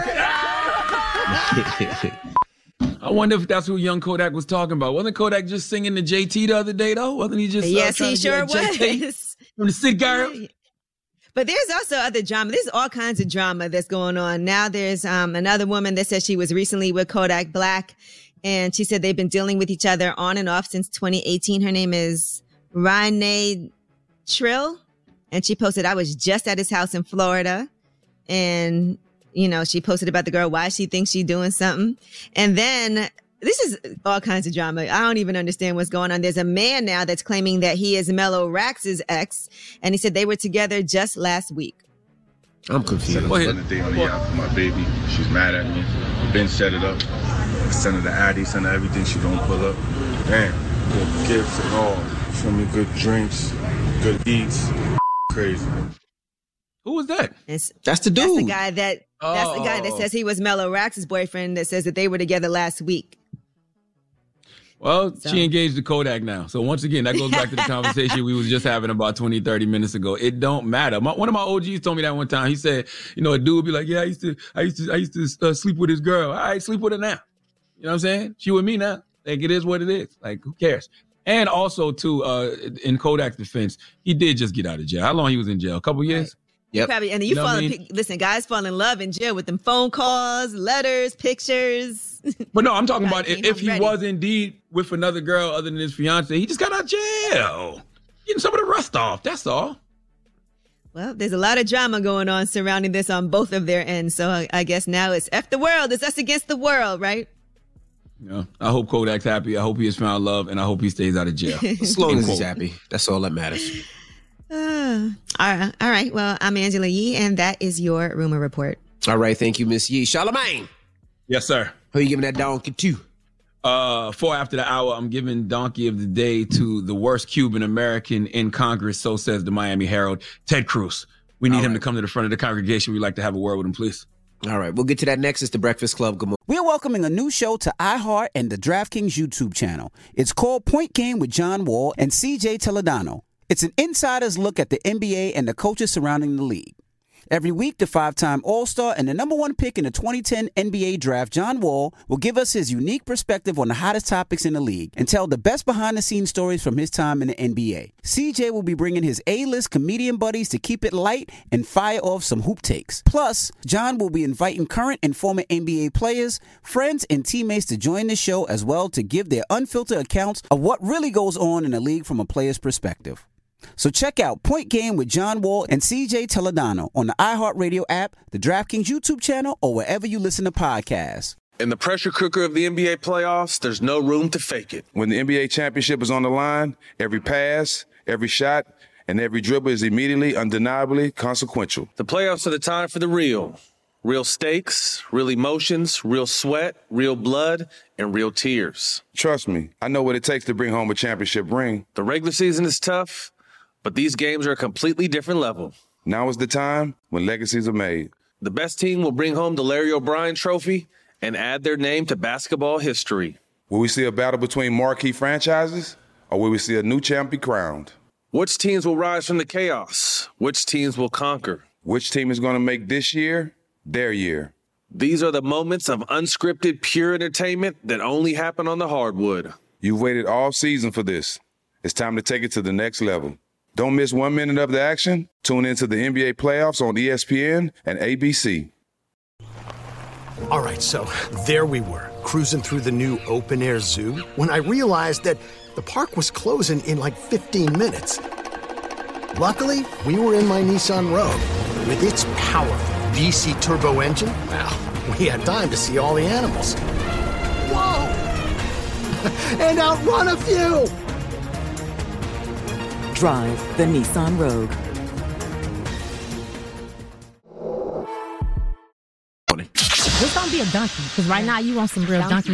I wonder if that's who young Kodak was talking about. Wasn't Kodak just singing to JT the other day, though? Wasn't he just Yes, trying he to be sure like JT was. from the City Girl? But there's also other drama. There's all kinds of drama that's going on. Now there's another woman that says she was recently with Kodak Black, and she said they've been dealing with each other on and off since 2018. Her name is Renee Trill, and she posted, "I was just at his house in Florida," and you know, she posted about the girl, why she thinks she's doing something. And then this is all kinds of drama. I don't even understand what's going on. There's a man now that's claiming that he is Mellow Rax's ex, and he said they were together just last week. I'm confused. Spend the day on the yacht for my baby. She's mad at me. Been set it up. Send her the Addy, send her everything. She don't pull up. Damn, good gifts and all. Show me good drinks, good eats. Crazy. Who was that? That's the dude. That's the guy that says he was Mellow Rax's boyfriend that says that they were together last week. Well, she engaged to Kodak now. So once again, that goes back to the conversation we was just having about 20, 30 minutes ago. It don't matter. One of my OGs told me that one time. He said, you know, a dude would be like, yeah, I used to sleep with his girl. All right, sleep with her now. You know what I'm saying? She with me now. Like, it is what it is. Like, who cares? And also, too, in Kodak's defense, he did just get out of jail. How long he was in jail? A couple years? Yep. Probably, and then listen, guys fall in love in jail with them phone calls, letters, pictures. But no, I'm talking about if he was indeed with another girl other than his fiance, he just got out of jail. Getting some of the rust off, that's all. Well, there's a lot of drama going on surrounding this on both of their ends. So I guess now it's F the world. It's us against the world, right? Yeah. I hope Kodak's happy. I hope he has found love, and I hope he stays out of jail. As long as he's happy. That's all that matters. All right. Well, I'm Angela Yee, and that is your rumor report. All right. Thank you, Miss Yee. Charlamagne. Yes, sir. Who you giving that donkey to? 4 after the hour, I'm giving Donkey of the Day to the worst Cuban American in Congress. So says the Miami Herald, Ted Cruz. We need him to come to the front of the congregation. We'd like to have a word with him, please. All right. We'll get to that next. It's the Breakfast Club. Good morning. We're welcoming a new show to iHeart and the DraftKings YouTube channel. It's called Point Game with John Wall and CJ Toledano. It's an insider's look at the NBA and the coaches surrounding the league. Every week, the 5-time All-Star and the #1 pick in the 2010 NBA Draft, John Wall, will give us his unique perspective on the hottest topics in the league and tell the best behind-the-scenes stories from his time in the NBA. CJ will be bringing his A-list comedian buddies to keep it light and fire off some hoop takes. Plus, John will be inviting current and former NBA players, friends, and teammates to join the show as well to give their unfiltered accounts of what really goes on in the league from a player's perspective. So check out Point Game with John Wall and CJ Toledano on the iHeartRadio app, the DraftKings YouTube channel, or wherever you listen to podcasts. In the pressure cooker of the NBA playoffs, there's no room to fake it. When the NBA championship is on the line, every pass, every shot, and every dribble is immediately, undeniably consequential. The playoffs are the time for the real. Real stakes, real emotions, real sweat, real blood, and real tears. Trust me, I know what it takes to bring home a championship ring. The regular season is tough, but these games are a completely different level. Now is the time when legacies are made. The best team will bring home the Larry O'Brien Trophy and add their name to basketball history. Will we see a battle between marquee franchises, or will we see a new champ be crowned? Which teams will rise from the chaos? Which teams will conquer? Which team is going to make this year their year? These are the moments of unscripted, pure entertainment that only happen on the hardwood. You've waited all season for this. It's time to take it to the next level. Don't miss 1 minute of the action. Tune into the NBA playoffs on ESPN and ABC. All right, so there we were, cruising through the new open-air zoo, when I realized that the park was closing in like 15 minutes. Luckily, we were in my Nissan Rogue. With its powerful VC turbo engine, well, we had time to see all the animals. Whoa! And outrun a few! Drive the Nissan Rogue. Just don't be a donkey, because right now you want some real donkey.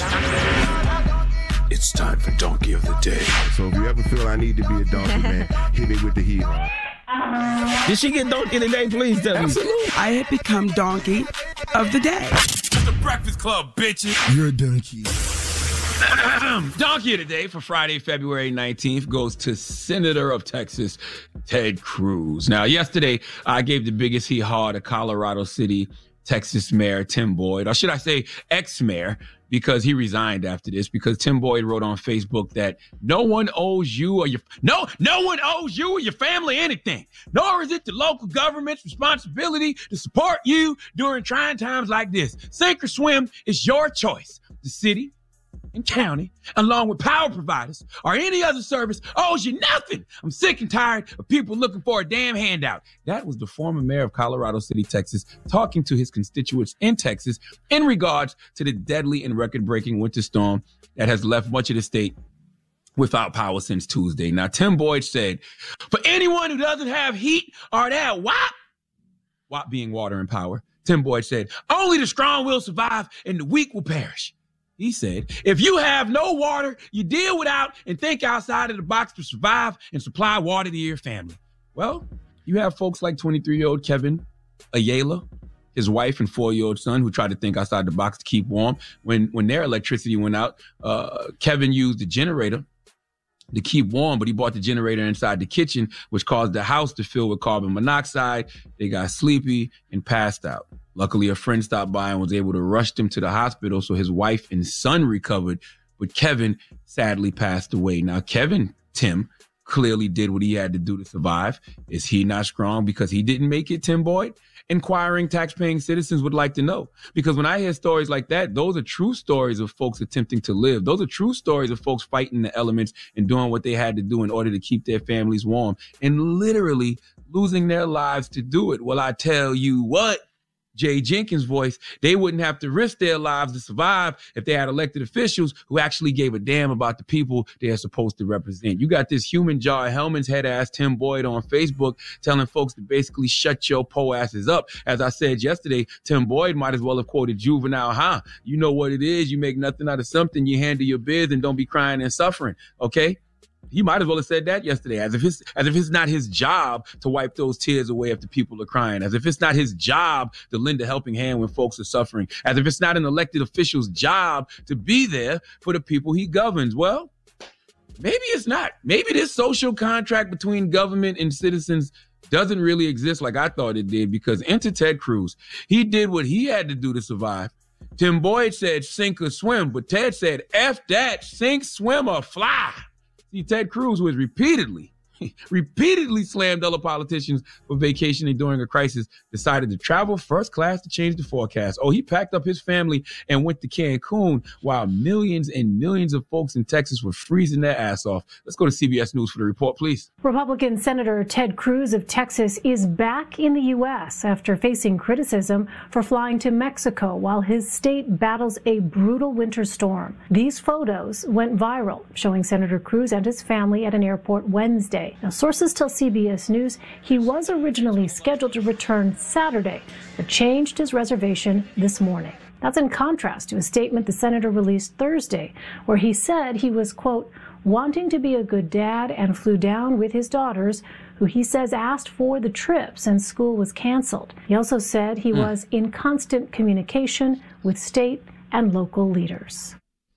It's time for Donkey of the Day. So if you ever feel I need to be a donkey, man, hit me with the heat. Did she get Donkey of the Day? Please tell me. Absolutely. I had become Donkey of the Day. It's the Breakfast Club, bitches. You're a donkey. Donkey of the Day for Friday, February 19th goes to Senator of Texas, Ted Cruz. Now, yesterday, I gave the biggest hee-haw to Colorado City, Texas Mayor Tim Boyd, or should I say ex-mayor, because he resigned after this, because Tim Boyd wrote on Facebook that no one owes you or your family anything, nor is it the local government's responsibility to support you during trying times like this. Sink or swim is your choice. The city and county, along with power providers or any other service, owes you nothing. I'm sick and tired of people looking for a damn handout. That was the former mayor of Colorado City, Texas, talking to his constituents in Texas in regards to the deadly and record-breaking winter storm that has left much of the state without power since Tuesday. Now, Tim Boyd said, for anyone who doesn't have heat or that WAP being water and power, Tim Boyd said, only the strong will survive and the weak will perish. He said, if you have no water, you deal without and think outside of the box to survive and supply water to your family. Well, you have folks like 23-year-old Kevin Ayala, his wife and 4-year-old son, who tried to think outside the box to keep warm. When their electricity went out, Kevin used the generator to keep warm, but he brought the generator inside the kitchen, which caused the house to fill with carbon monoxide. They got sleepy and passed out. Luckily, a friend stopped by and was able to rush them to the hospital so his wife and son recovered, but Kevin sadly passed away. Now, Tim, clearly did what he had to do to survive. Is he not strong because he didn't make it, Tim Boyd? Inquiring, tax-paying citizens would like to know. Because when I hear stories like that, those are true stories of folks attempting to live. Those are true stories of folks fighting the elements and doing what they had to do in order to keep their families warm and literally losing their lives to do it. Well, I tell you what, Jay Jenkins' voice, they wouldn't have to risk their lives to survive if they had elected officials who actually gave a damn about the people they're supposed to represent. You got this human jar Hellman's head ass Tim Boyd on Facebook telling folks to basically shut your po asses up. As I said yesterday, Tim Boyd might as well have quoted Juvenile, huh? You know what it is. You make nothing out of something. You handle your biz and don't be crying and suffering. Okay? He might as well have said that yesterday, as if it's not his job to wipe those tears away if the people are crying, as if it's not his job to lend a helping hand when folks are suffering, as if it's not an elected official's job to be there for the people he governs. Well, maybe it's not. Maybe this social contract between government and citizens doesn't really exist like I thought it did, because enter Ted Cruz. He did what he had to do to survive. Tim Boyd said sink or swim, but Ted said F that, sink, swim, or fly. See, Ted Cruz, who has repeatedly repeatedly slammed other politicians for vacationing during a crisis, decided to travel first class to change the forecast. Oh, he packed up his family and went to Cancun while millions and millions of folks in Texas were freezing their ass off. Let's go to CBS News for the report, please. Republican Senator Ted Cruz of Texas is back in the U.S. after facing criticism for flying to Mexico while his state battles a brutal winter storm. These photos went viral, showing Senator Cruz and his family at an airport Wednesday. Now, sources tell CBS News he was originally scheduled to return Saturday, but changed his reservation this morning. That's in contrast to a statement the senator released Thursday, where he said he was, quote, wanting to be a good dad and flew down with his daughters, who he says asked for the trip since school was canceled. He also said he was in constant communication with state and local leaders.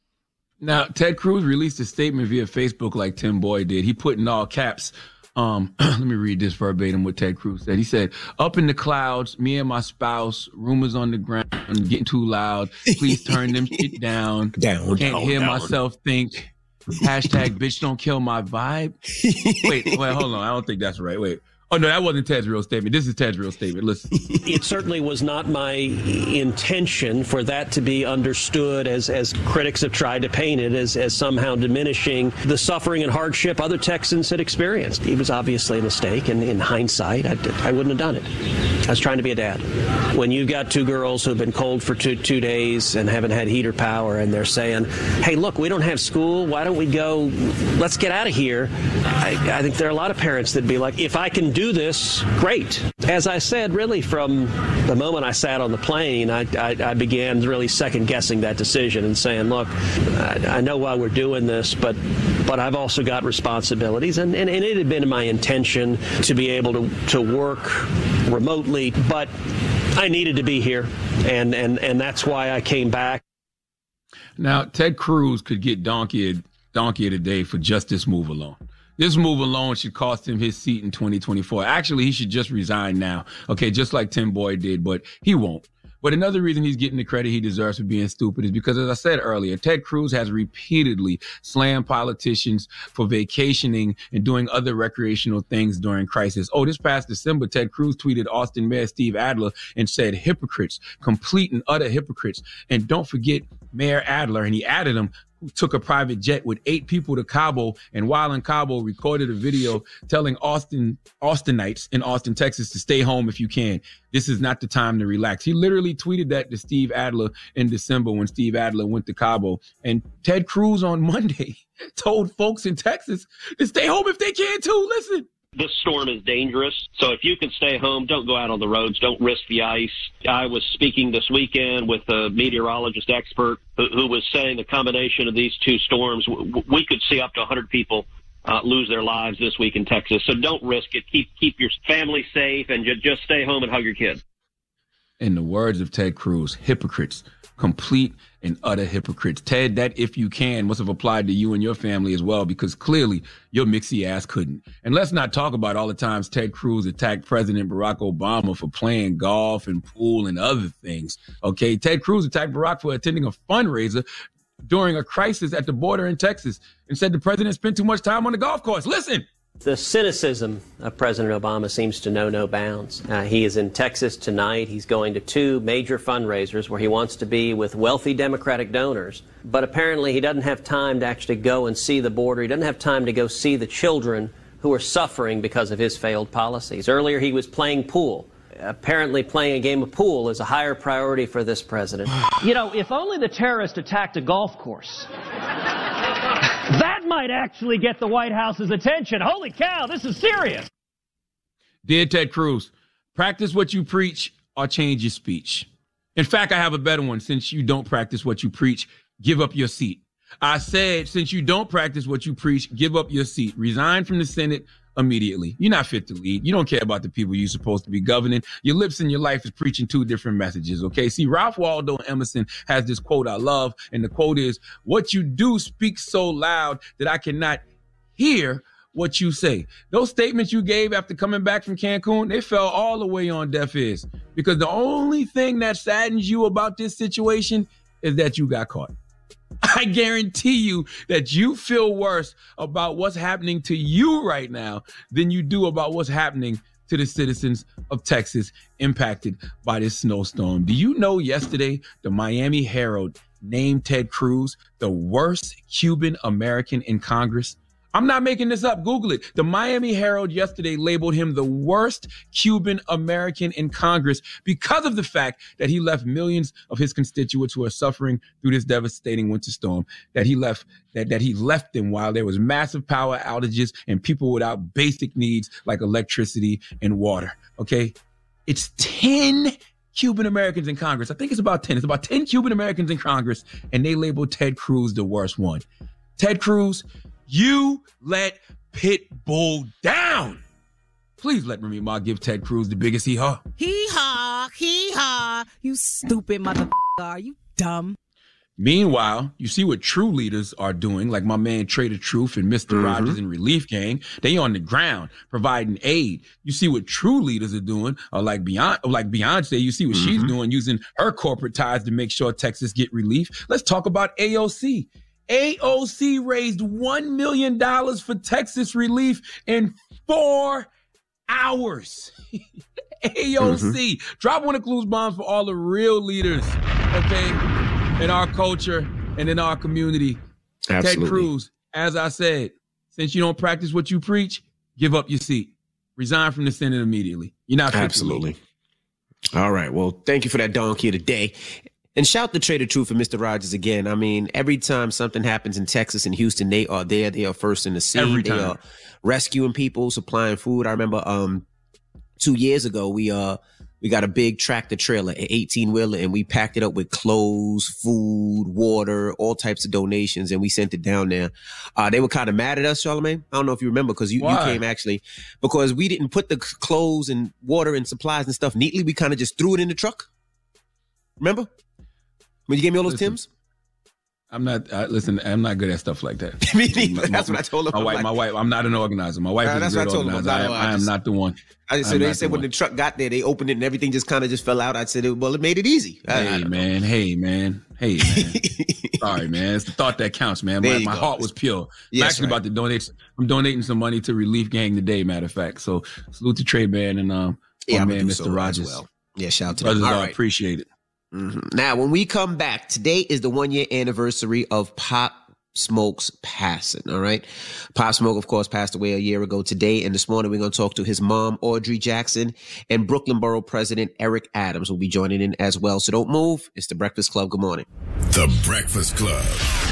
Now, Ted Cruz released a statement via Facebook like Tim Boyd did. He put in all caps. Let me read this verbatim what Ted Cruz said. He said, up in the clouds, me and my spouse, rumors on the ground, getting too loud. Please turn them shit down. Can't hear myself think. Hashtag bitch don't kill my vibe. Wait, hold on. I don't think that's right. Wait. Oh, no, that wasn't Ted's real statement. This is Ted's real statement. Listen. It certainly was not my intention for that to be understood as critics have tried to paint it as somehow diminishing the suffering and hardship other Texans had experienced. It was obviously a mistake, and in hindsight, I wouldn't have done it. I was trying to be a dad. When you've got two girls who've been cold for two days and haven't had heater power, and they're saying, hey, look, we don't have school. Why don't we go? Let's get out of here. I think there are a lot of parents that'd be like, if I can do this, great. As I said, really from the moment I sat on the plane, I began really second guessing that decision and saying, look, I know why we're doing this, but I've also got responsibilities, and it had been my intention to be able to work remotely, but I needed to be here, and that's why I came back. Now, Ted Cruz could get donkey of the day for just this move alone. This move alone should cost him his seat in 2024. Actually, he should just resign now, okay, just like Tim Boyd did, but he won't. But another reason he's getting the credit he deserves for being stupid is because, as I said earlier, Ted Cruz has repeatedly slammed politicians for vacationing and doing other recreational things during crisis. Oh, this past December, Ted Cruz tweeted Austin Mayor Steve Adler and said, hypocrites, complete and utter hypocrites. And don't forget Mayor Adler, and he added him, who took a private jet with 8 people to Cabo, and while in Cabo recorded a video telling Austinites in Austin, Texas to stay home if you can. This is not the time to relax. He literally tweeted that to Steve Adler in December when Steve Adler went to Cabo. And Ted Cruz on Monday told folks in Texas to stay home if they can too. Listen. This storm is dangerous, so if you can stay home, don't go out on the roads, don't risk the ice. I was speaking this weekend with a meteorologist expert who was saying the combination of these two storms, we could see up to 100 people lose their lives this week in Texas. So don't risk it. Keep your family safe and just stay home and hug your kids. In the words of Ted Cruz, hypocrites, complete and utter hypocrites. Ted, that if you can must have applied to you and your family as well, because clearly your mixy ass couldn't. And let's not talk about all the times Ted Cruz attacked President Barack Obama for playing golf and pool and other things. Okay, Ted Cruz attacked Barack for attending a fundraiser during a crisis at the border in Texas and said the president spent too much time on the golf course. Listen. The cynicism of President Obama seems to know no bounds. He is in Texas tonight. He's going to 2 major fundraisers where he wants to be with wealthy Democratic donors. But apparently he doesn't have time to actually go and see the border. He doesn't have time to go see the children who are suffering because of his failed policies. Earlier he was playing pool. Apparently playing a game of pool is a higher priority for this president. You know, if only the terrorist attacked a golf course. That might actually get the White House's attention. Holy cow, this is serious. Dear Ted Cruz, practice what you preach or change your speech. In fact, I have a better one. Since you don't practice what you preach, give up your seat. I said, since you don't practice what you preach, give up your seat. Resign from the Senate immediately. You're not fit to lead. You don't care about the people you're supposed to be governing. Your lips and your life is preaching 2 different messages, okay? See, Ralph Waldo Emerson has this quote I love, and the quote is, what you do speaks so loud that I cannot hear what you say. Those statements you gave after coming back from Cancun, they fell all the way on deaf ears, because the only thing that saddens you about this situation is that you got caught. I guarantee you that you feel worse about what's happening to you right now than you do about what's happening to the citizens of Texas impacted by this snowstorm. Do you know yesterday the Miami Herald named Ted Cruz the worst Cuban American in Congress? I'm not making this up. Google it. The Miami Herald yesterday labeled him the worst Cuban American in Congress because of the fact that he left millions of his constituents who are suffering through this devastating winter storm, that he left them while there was massive power outages and people without basic needs like electricity and water. Okay. It's 10 Cuban Americans in Congress. I think it's about 10. It's about 10 Cuban Americans in Congress, and they labeled Ted Cruz the worst one. Ted Cruz, you let Pitbull down. Please let Remy Ma give Ted Cruz the biggest hee-haw. Hee-haw, hee-haw. You stupid motherfucker. Are you dumb? Meanwhile, you see what true leaders are doing, like my man Trader Truth and Mr. Rogers and Relief Gang. They on the ground providing aid. You see what true leaders are doing, or like Beyonce, you see what she's doing, using her corporate ties to make sure Texas get relief. Let's talk about AOC. AOC raised $1 million for Texas relief in 4 hours. AOC, drop one of Clues bombs for all the real leaders, okay, in our culture and in our community. Absolutely. Ted Cruz, as I said, since you don't practice what you preach, give up your seat. Resign from the Senate immediately. You're not fit to lead. All right. Well, thank you for that donkey of the day. And shout to Trader Truth and Mr. Rogers again. I mean, every time something happens in Texas and Houston, they are there. They are first in the scene. Every time. They are rescuing people, supplying food. I remember 2 years ago, we got a big tractor trailer, an 18-wheeler, and we packed it up with clothes, food, water, all types of donations, and we sent it down there. They were kind of mad at us, Charlamagne. I don't know if you remember, because you came actually, because we didn't put the clothes and water and supplies and stuff neatly. We kind of just threw it in the truck. Remember? When you gave me all those Timbs? I'm not good at stuff like that. Me neither. That's what I told him. My wife, I'm not an organizer. My wife is a good organizer. I am not the one. They said when the truck got there, they opened it and everything just kind of just fell out. I said, well, it made it easy. Hey, man. Sorry, man. It's the thought that counts, man. My heart was pure. I'm actually about to donate. I'm donating some money to Relief Gang today, matter of fact. So salute to Trey Man and my man, Mr. Rogers. Well. Yeah, shout out to brothers. them. I appreciate it. Now, when we come back, today is the 1-year anniversary of Pop Smoke's passing, all right? Pop Smoke, of course, passed away a year ago today, and this morning we're going to talk to his mom, Audrey Jackson, and Brooklyn Borough President Eric Adams will be joining in as well. So don't move. It's The Breakfast Club. Good morning. The Breakfast Club.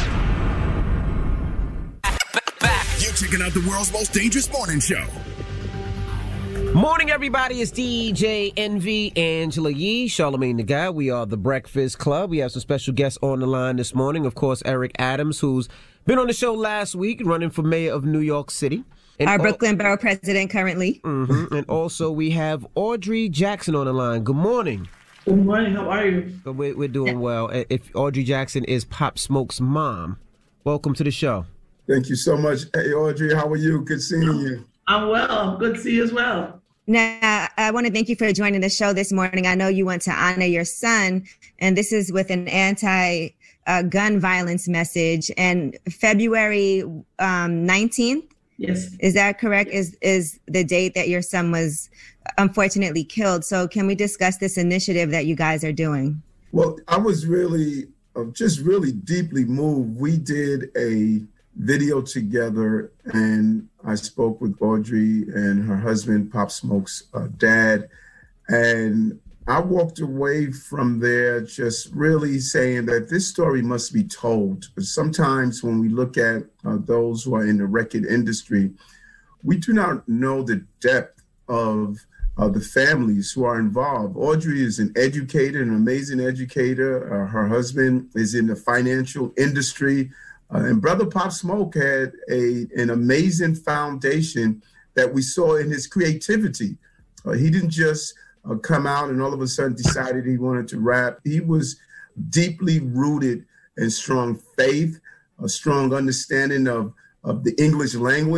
You're checking out the world's most dangerous morning show. Morning, everybody. It's DJ Envy, Angela Yee, Charlamagne the Guy. We are The Breakfast Club. We have some special guests on the line this morning. Of course, Eric Adams, who's been on the show last week, running for mayor of New York City. And our Brooklyn Borough President currently. And also we have Audrey Jackson on the line. Good morning. Good morning. How are you? We're doing well. If Audrey Jackson is Pop Smoke's mom, welcome to the show. Thank you so much. Hey, Audrey, how are you? Good seeing you. I'm well. Good to see you as well. Now, I want to thank you for joining the show this morning. I know you want to honor your son, and this is with an anti-gun violence message. And February 19th, yes, is that correct? Is the date that your son was unfortunately killed. So can we discuss this initiative that you guys are doing? Well, I was really deeply moved. We did a video together, and I spoke with Audrey and her husband, Pop Smoke's dad, and I walked away from there just really saying that this story must be told. Sometimes when we look at those who are in the record industry, we do not know the depth of the families who are involved. Audrey is an educator, an amazing educator. Her husband is in the financial industry. And Brother Pop Smoke had an amazing foundation that we saw in his creativity. He didn't just come out and all of a sudden decided he wanted to rap. He was deeply rooted in strong faith, a strong understanding of the English language,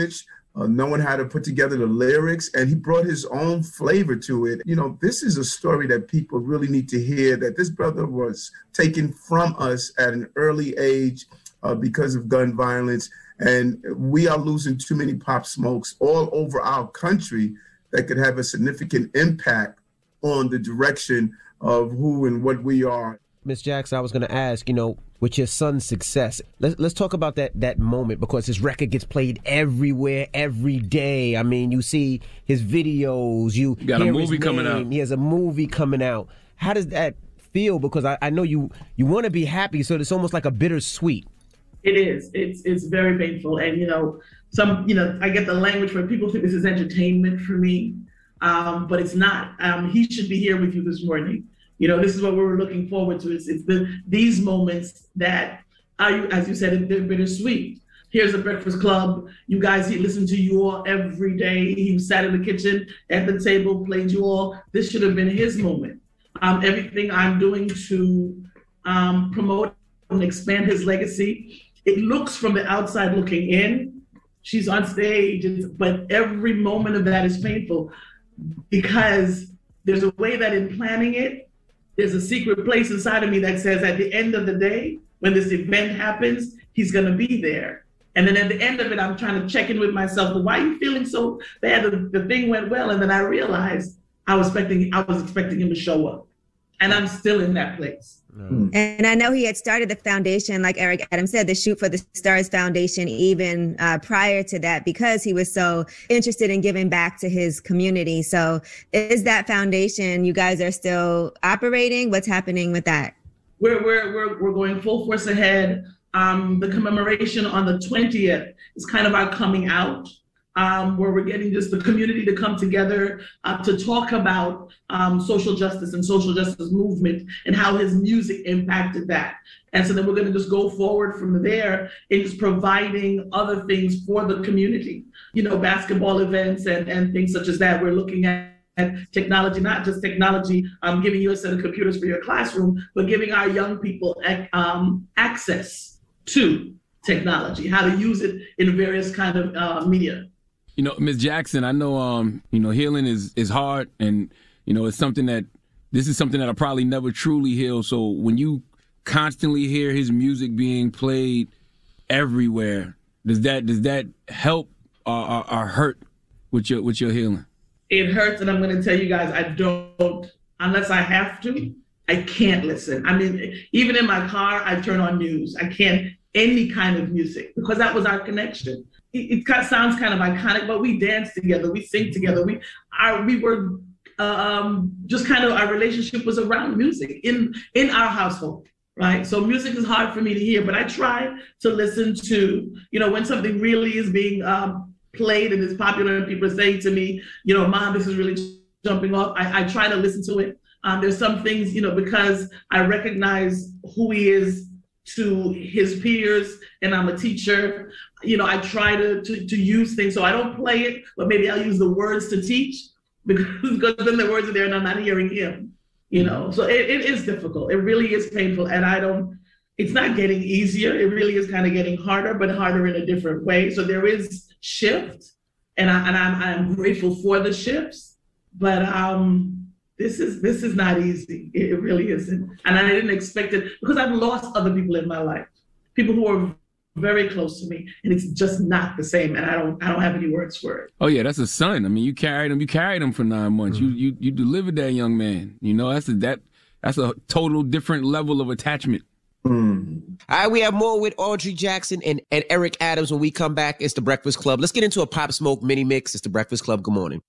knowing how to put together the lyrics, and he brought his own flavor to it. You know, this is a story that people really need to hear, that this brother was taken from us at an early age because of gun violence, and we are losing too many Pop Smokes all over our country that could have a significant impact on the direction of who and what we are. Ms. Jackson, I was going to ask, you know, with your son's success, let's talk about that moment, because his record gets played everywhere, every day. I mean, you see his videos, you got a movie coming out. He has a movie coming out. How does that feel? Because I know you want to be happy, so it's almost like a bittersweet. It is. It's very painful. And, I get the language where people think this is entertainment for me, but it's not. He should be here with you this morning. This is what we were looking forward to. It's these moments that are, as you said, they're bittersweet. Here's the Breakfast Club. You guys, he listened to you all every day. He sat in the kitchen at the table, played you all. This should have been his moment. Everything I'm doing to promote and expand his legacy, it looks from the outside looking in. She's on stage, but every moment of that is painful, because there's a way that in planning it, there's a secret place inside of me that says at the end of the day, when this event happens, he's going to be there. And then at the end of it, I'm trying to check in with myself. Why are you feeling so bad? The thing went well. And then I realized I was expecting him to show up. And I'm still in that place. And I know he had started the foundation, like Eric Adams said, the Shoot for the Stars Foundation, even prior to that, because he was so interested in giving back to his community. So is that foundation, you guys are still operating? What's happening with that? We're going full force ahead. The commemoration on the 20th is kind of our coming out, where we're getting just the community to come together to talk about social justice and social justice movement and how his music impacted that. And so then we're going to just go forward from there in just providing other things for the community, basketball events and things such as that. We're looking at technology, not just technology, giving you a set of computers for your classroom, but giving our young people access to technology, how to use it in various kind of media. Ms. Jackson, I know, healing is hard, and, it's something that I'll probably never truly heal. So when you constantly hear his music being played everywhere, does that help or hurt with your healing? It hurts, and I'm going to tell you guys, I don't, unless I have to, I can't listen. I mean, even in my car, I turn on news. I can't, any kind of music, because that was our connection. It sounds kind of iconic, but we dance together, we sing together. We were just kind of, our relationship was around music in our household, right? So music is hard for me to hear, but I try to listen to, when something really is being played and is popular and people are saying to me, Mom, this is really jumping off. I try to listen to it. There's some things, because I recognize who he is to his peers, and I'm a teacher. I try to use things, so I don't play it, but maybe I'll use the words to teach, because then the words are there and I'm not hearing him. So it is difficult. It really is painful, and it's not getting easier. It really is kind of getting harder, but harder in a different way. So there is shift, and I'm grateful for the shifts, but this is not easy. It really isn't. And I didn't expect it, because I've lost other people in my life, people who are very close to me, and it's just not the same. And I don't have any words for it. Oh yeah, that's a son. I mean, you carried him for 9 months. You delivered that young man. That's a total different level of attachment. All right, we have more with Audrey Jackson and Eric Adams when we come back. It's The Breakfast Club. Let's get into a Pop Smoke mini mix. It's The Breakfast Club. Good morning.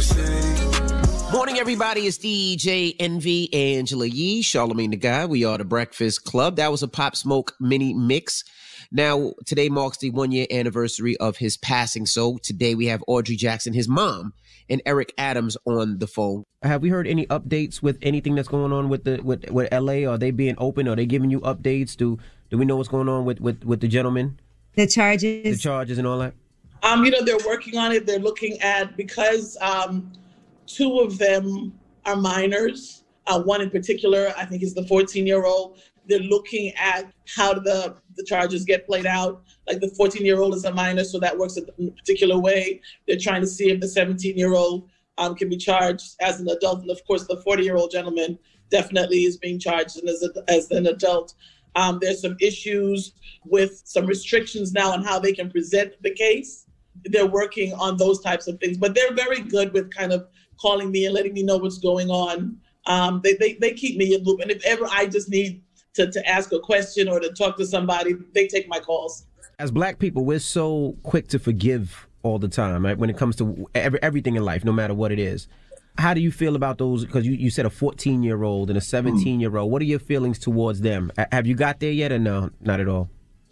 Morning, everybody. It's DJ Envy, Angela Yee, Charlamagne the Guy. We are The Breakfast Club. That was a Pop Smoke mini mix. Now, today marks the 1-year anniversary of his passing. So today we have Audrey Jackson, his mom, and Eric Adams on the phone. Have we heard any updates with anything that's going on with LA? Are they being open? Are they giving you updates? Do we know what's going on with the gentleman? The charges? The charges and all that? They're working on it. They're looking at, because 2 of them are minors, One in particular, I think, is the 14-year-old. They're looking at how the charges get played out. Like the 14-year-old is a minor, so that works a particular way. They're trying to see if the 17-year-old can be charged as an adult. And of course, the 40-year-old gentleman definitely is being charged as an adult. There's some issues with some restrictions now on how they can present the case. They're working on those types of things, but they're very good with kind of calling me and letting me know what's going on. They keep me in loop. And if ever I just need to ask a question or to talk to somebody, they take my calls. As Black people, we're so quick to forgive all the time, right? When it comes to everything in life, no matter what it is. How do you feel about those? Because you said a 14-year-old and a 17-year-old. What are your feelings towards them? Have you got there yet or no? Not at all?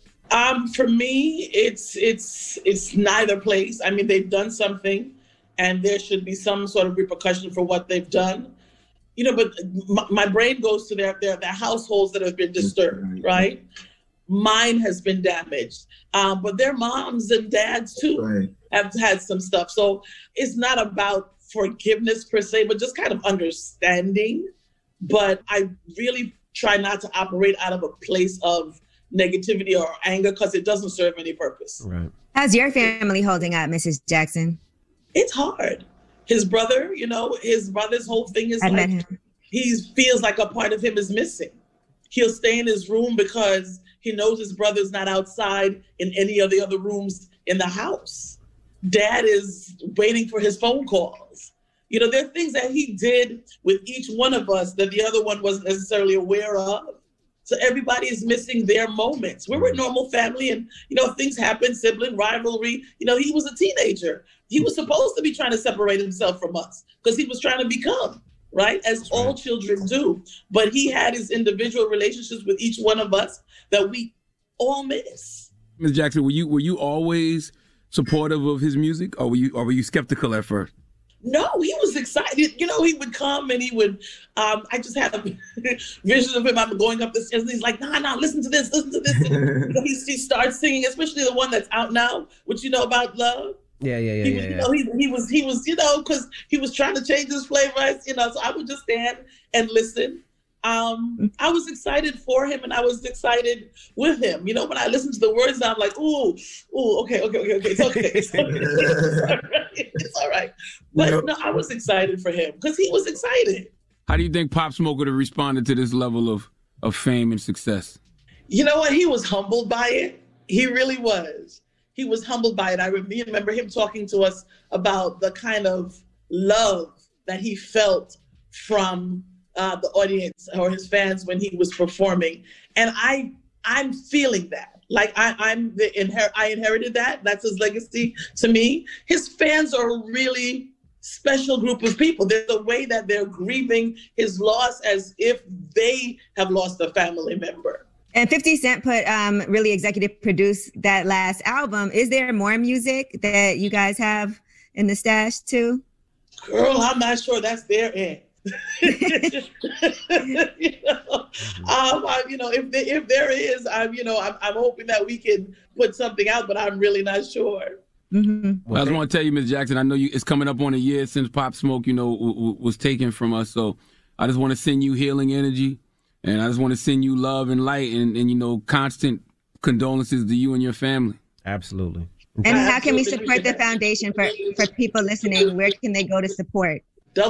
For me, it's neither place. I mean, they've done something, and there should be some sort of repercussion for what they've done. You know, but my brain goes to their households that have been disturbed, right? Mine has been damaged, but their moms and dads too have had some stuff. So it's not about forgiveness per se, but just kind of understanding. But I really try not to operate out of a place of negativity or anger because it doesn't serve any purpose. Right. How's your family holding up, Mrs. Jackson? It's hard. His brother, his brother's whole thing is he feels like a part of him is missing. He'll stay in his room because he knows his brother's not outside in any of the other rooms in the house. Dad is waiting for his phone calls. There are things that he did with each one of us that the other one wasn't necessarily aware of. So everybody is missing their moments. We're a normal family and, things happen, sibling rivalry. He was a teenager. He was supposed to be trying to separate himself from us because he was trying to become, right? As all children do. But he had his individual relationships with each one of us that we all miss. Ms. Jackson, were you always supportive of his music, or were you skeptical at first? No, he was excited. He would come and he would, I just had a vision of him. I'm going up the stairs and he's like, nah, listen to this. And, he starts singing, especially the one that's out now, which you know about Love. Yeah. He was, because he was trying to change his flavor, so I would just stand and listen. I was excited for him and I was excited with him. When I listen to the words, I'm like, ooh, okay. It's okay. It's all right. But no, I was excited for him because he was excited. How do you think Pop Smoke would have responded to this level of fame and success? You know what? He was humbled by it. He really was. He was humbled by it. I remember him talking to us about the kind of love that he felt from the audience or his fans when he was performing. And I'm feeling that. Like I inherited that. That's his legacy to me. His fans are a really special group of people. There's the way that they're grieving his loss as if they have lost a family member. And 50 Cent really executive produced that last album. Is there more music that you guys have in the stash too? Girl, I'm not sure that's their end. If there is, I'm hoping that we can put something out, but I'm really not sure. Mm-hmm. Well, I just want to tell you, Ms. Jackson, I know it's coming up on a year since Pop Smoke, was taken from us. So I just want to send you healing energy, and I just want to send you love and light, and constant condolences to you and your fammy. Absolutely. And how can we support the foundation for people listening? Where can they go to support?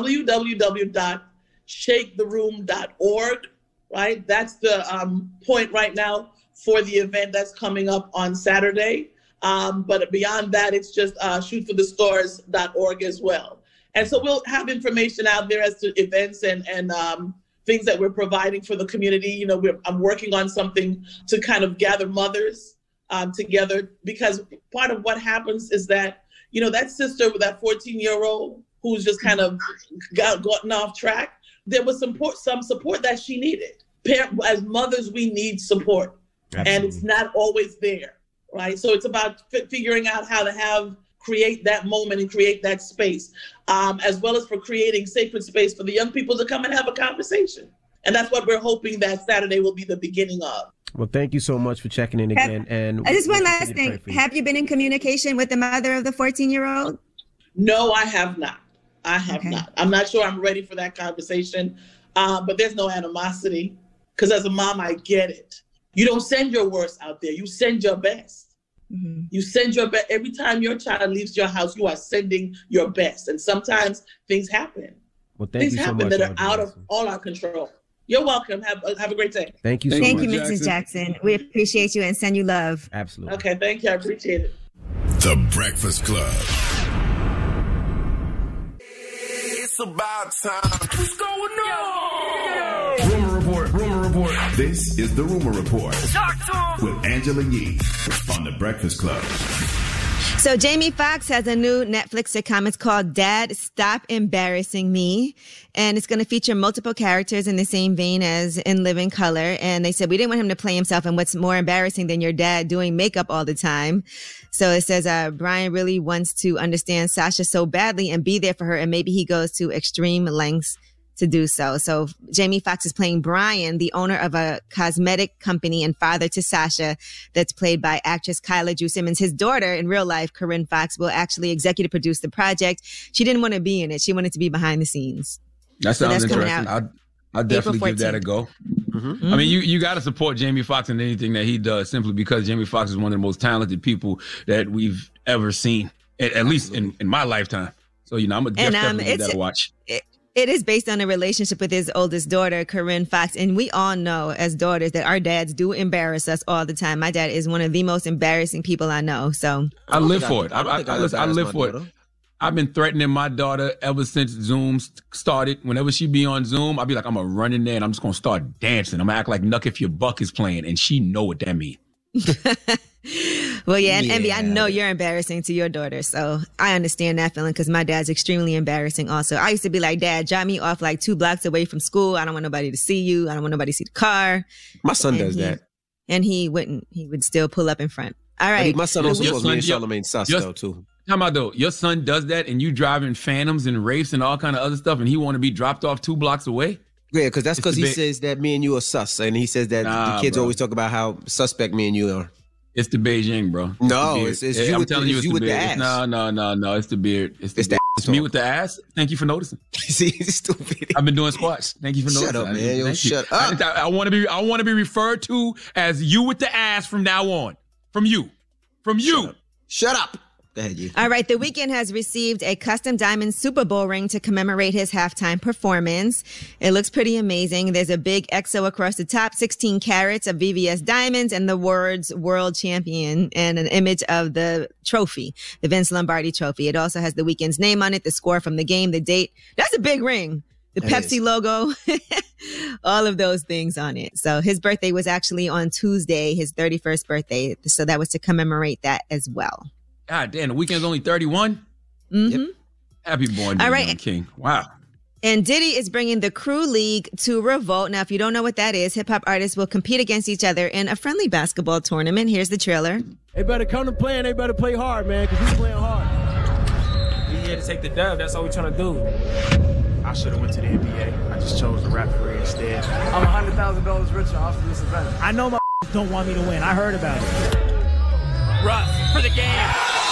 www.shaketheroom.org, right? That's the point right now for the event that's coming up on Saturday. But beyond that, it's just shootforthestars.org as well. And so we'll have information out there as to events and things that we're providing for the community. I'm working on something to kind of gather mothers together, because part of what happens is that, that sister with that 14-year-old who's just kind of gotten off track, there was some support that she needed. As mothers, we need support. Absolutely. And it's not always there, right? So it's about figuring out how to create that moment and create that space, as well as for creating sacred space for the young people to come and have a conversation. And that's what we're hoping that Saturday will be the beginning of. Well, thank you so much for checking in again. And just one last thing. Have you been in communication with the mother of the 14-year-old? No, I have not. I have not. I'm not sure I'm ready for that conversation. but there's no animosity. Because as a mom, I get it. You don't send your worst out there. You send your best. Mm-hmm. You send your best. Every time your child leaves your house, you are sending your best. And sometimes things happen. Well, thank you so much, that are out of all our control. You're welcome. Have a great day. Thank you so much. Thank you, Mrs. Jackson. We appreciate you and send you love. Absolutely. Okay, thank you. I appreciate it. The Breakfast Club. It's about time. What's going on? Rumor report. This is the Rumor Report. Talk to him. With Angela Yee on The Breakfast Club. So Jamie Foxx has a new Netflix sitcom. It's called Dad, Stop Embarrassing Me. And it's going to feature multiple characters in the same vein as In Living Color. And they said, we didn't want him to play himself. And what's more embarrassing than your dad doing makeup all the time? So it says, Brian really wants to understand Sasha so badly and be there for her. And maybe he goes to extreme lengths to do so. So Jamie Foxx is playing Brian, the owner of a cosmetic company and father to Sasha, that's played by actress Kyla Drew Simmons. His daughter in real life, Corinne Foxx, will actually executive produce the project. She didn't want to be in it. She wanted to be behind the scenes. That sounds interesting. I'll definitely give that a go. Mm-hmm. I mean, you got to support Jamie Foxx in anything that he does, simply because Jamie Foxx is one of the most talented people that we've ever seen, at least in my lifetime. So, I'm going to definitely give that a watch. It is based on a relationship with his oldest daughter, Corinne Foxx. And we all know as daughters that our dads do embarrass us all the time. My dad is one of the most embarrassing people I know. So I live for it. I live for it. I've been threatening my daughter ever since Zoom started. Whenever she be on Zoom, I'll be like, I'm going to run in there and I'm just going to start dancing. I'm going to act like Nuck If Your Buck is playing. And she know what that means. Well, yeah, and Envy, I know you're embarrassing to your daughter, so I understand that feeling because my dad's extremely embarrassing also. I used to be like, Dad, drop me off like 2 blocks away from school. I don't want nobody to see you. I don't want nobody to see the car. My son does that. And he wouldn't. He would still pull up in front. All right. My son also calls me and Charlamagne sus, though, too. How about though? Your son does that and you driving Phantoms and Wraiths and all kind of other stuff and he want to be dropped off 2 blocks away? Yeah, because he says that me and you are sus. And he says that the kids always talk about how suspect me and you are. It's the Beijing, bro. No, it's you. I'm with telling you, it's with the ass. No. It's the beard. It's me with the ass. Thank you for noticing. See, he's stupid. I've been doing squats. Thank you for noticing. Shut up, man. Yo, shut up. I want to be referred to as you with the ass from now on. From you. Shut up. Go ahead, you. All right. The Weeknd has received a custom diamond Super Bowl ring to commemorate his halftime performance. It looks pretty amazing. There's a big XO across the top, 16 carats of VVS diamonds, and the words World Champion, and an image of the trophy, the Vince Lombardi trophy. It also has The Weeknd's name on it, the score from the game, the date. That's a big ring. The Pepsi logo, all of those things on it. So his birthday was actually on Tuesday, his 31st birthday. So that was to commemorate that as well. God damn, The Weeknd's only 31? Mm-hmm. Yep. Happy born, all right. Young King. Wow. And Diddy is bringing the Crew League to Revolt. Now, if you don't know what that is, hip-hop artists will compete against each other in a friendly basketball tournament. Here's the trailer. They better come to play and they better play hard, man, because we playing hard. We here to take the dub. That's all we trying to do. I should have went to the NBA. I just chose the rap career instead. I'm $100,000 richer after this event. I know my don't want me to win. I heard about it. Russ for the game.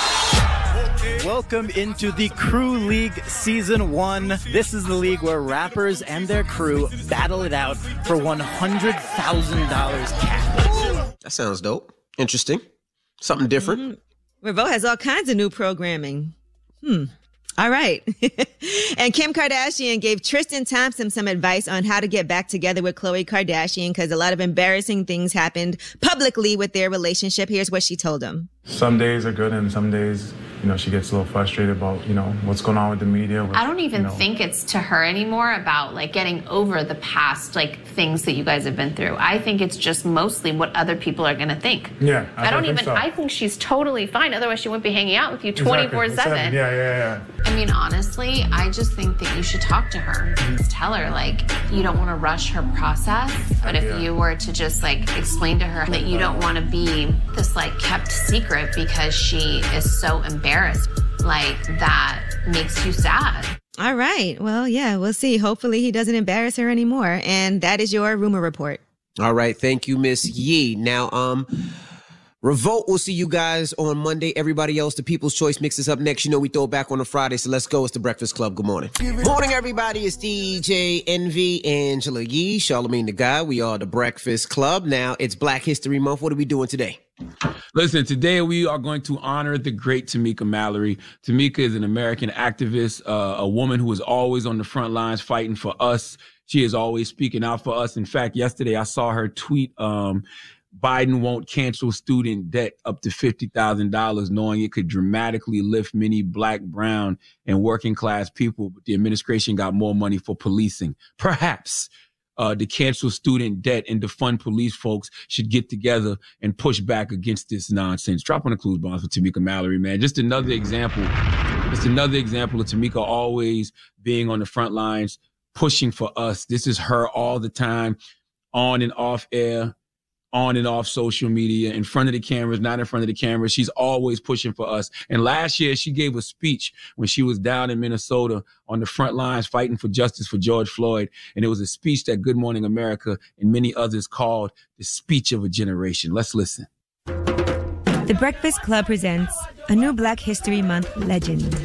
Welcome into the Crew League Season 1. This is the league where rappers and their crew battle it out for $100,000 cash. That sounds dope. Interesting. Something different. Mm-hmm. Revolt has all kinds of new programming. All right. And Kim Kardashian gave Tristan Thompson some advice on how to get back together with Khloe Kardashian because a lot of embarrassing things happened publicly with their relationship. Here's what she told him. Some days are good and some days, she gets a little frustrated about, what's going on with the media. I don't even think it's to her anymore about getting over the past, things that you guys have been through. I think it's just mostly what other people are going to think. Yeah. I think she's totally fine. Otherwise she wouldn't be hanging out with you 24/7. Exactly. Yeah. I mean, honestly, I just think that you should talk to her. Just tell her, you don't want to rush her process. But if you were to just, explain to her that you don't want to be this, kept secret because she is so embarrassed, that makes you sad. All right. Well, yeah, we'll see. Hopefully he doesn't embarrass her anymore. And that is your rumor report. All right. Thank you, Miss Yee. Now, Revolt, we'll see you guys on Monday. Everybody else, the People's Choice Mix is up next. You know we throw it back on a Friday, so let's go. It's the Breakfast Club. Good morning. Morning, everybody. It's DJ Envy, Angela Yee, Charlamagne the Guy. We are the Breakfast Club. Now, it's Black History Month. What are we doing today? Listen, today we are going to honor the great Tamika Mallory. Tamika is an American activist, a woman who is always on the front lines fighting for us. She is always speaking out for us. In fact, yesterday I saw her tweet, Biden won't cancel student debt up to $50,000, knowing it could dramatically lift many Black, brown, and working class people. But the administration got more money for policing. Perhaps to cancel student debt and to fund police folks should get together and push back against this nonsense. Drop on the clues bombs for Tamika Mallory, man. Just another example of Tamika always being on the front lines, pushing for us. This is her all the time, on and off air, on and off social media, in front of the cameras, not in front of the cameras. She's always pushing for us. And last year, she gave a speech when she was down in Minnesota on the front lines fighting for justice for George Floyd. And it was a speech that Good Morning America and many others called the speech of a generation. Let's listen. The Breakfast Club presents a new Black History Month legend.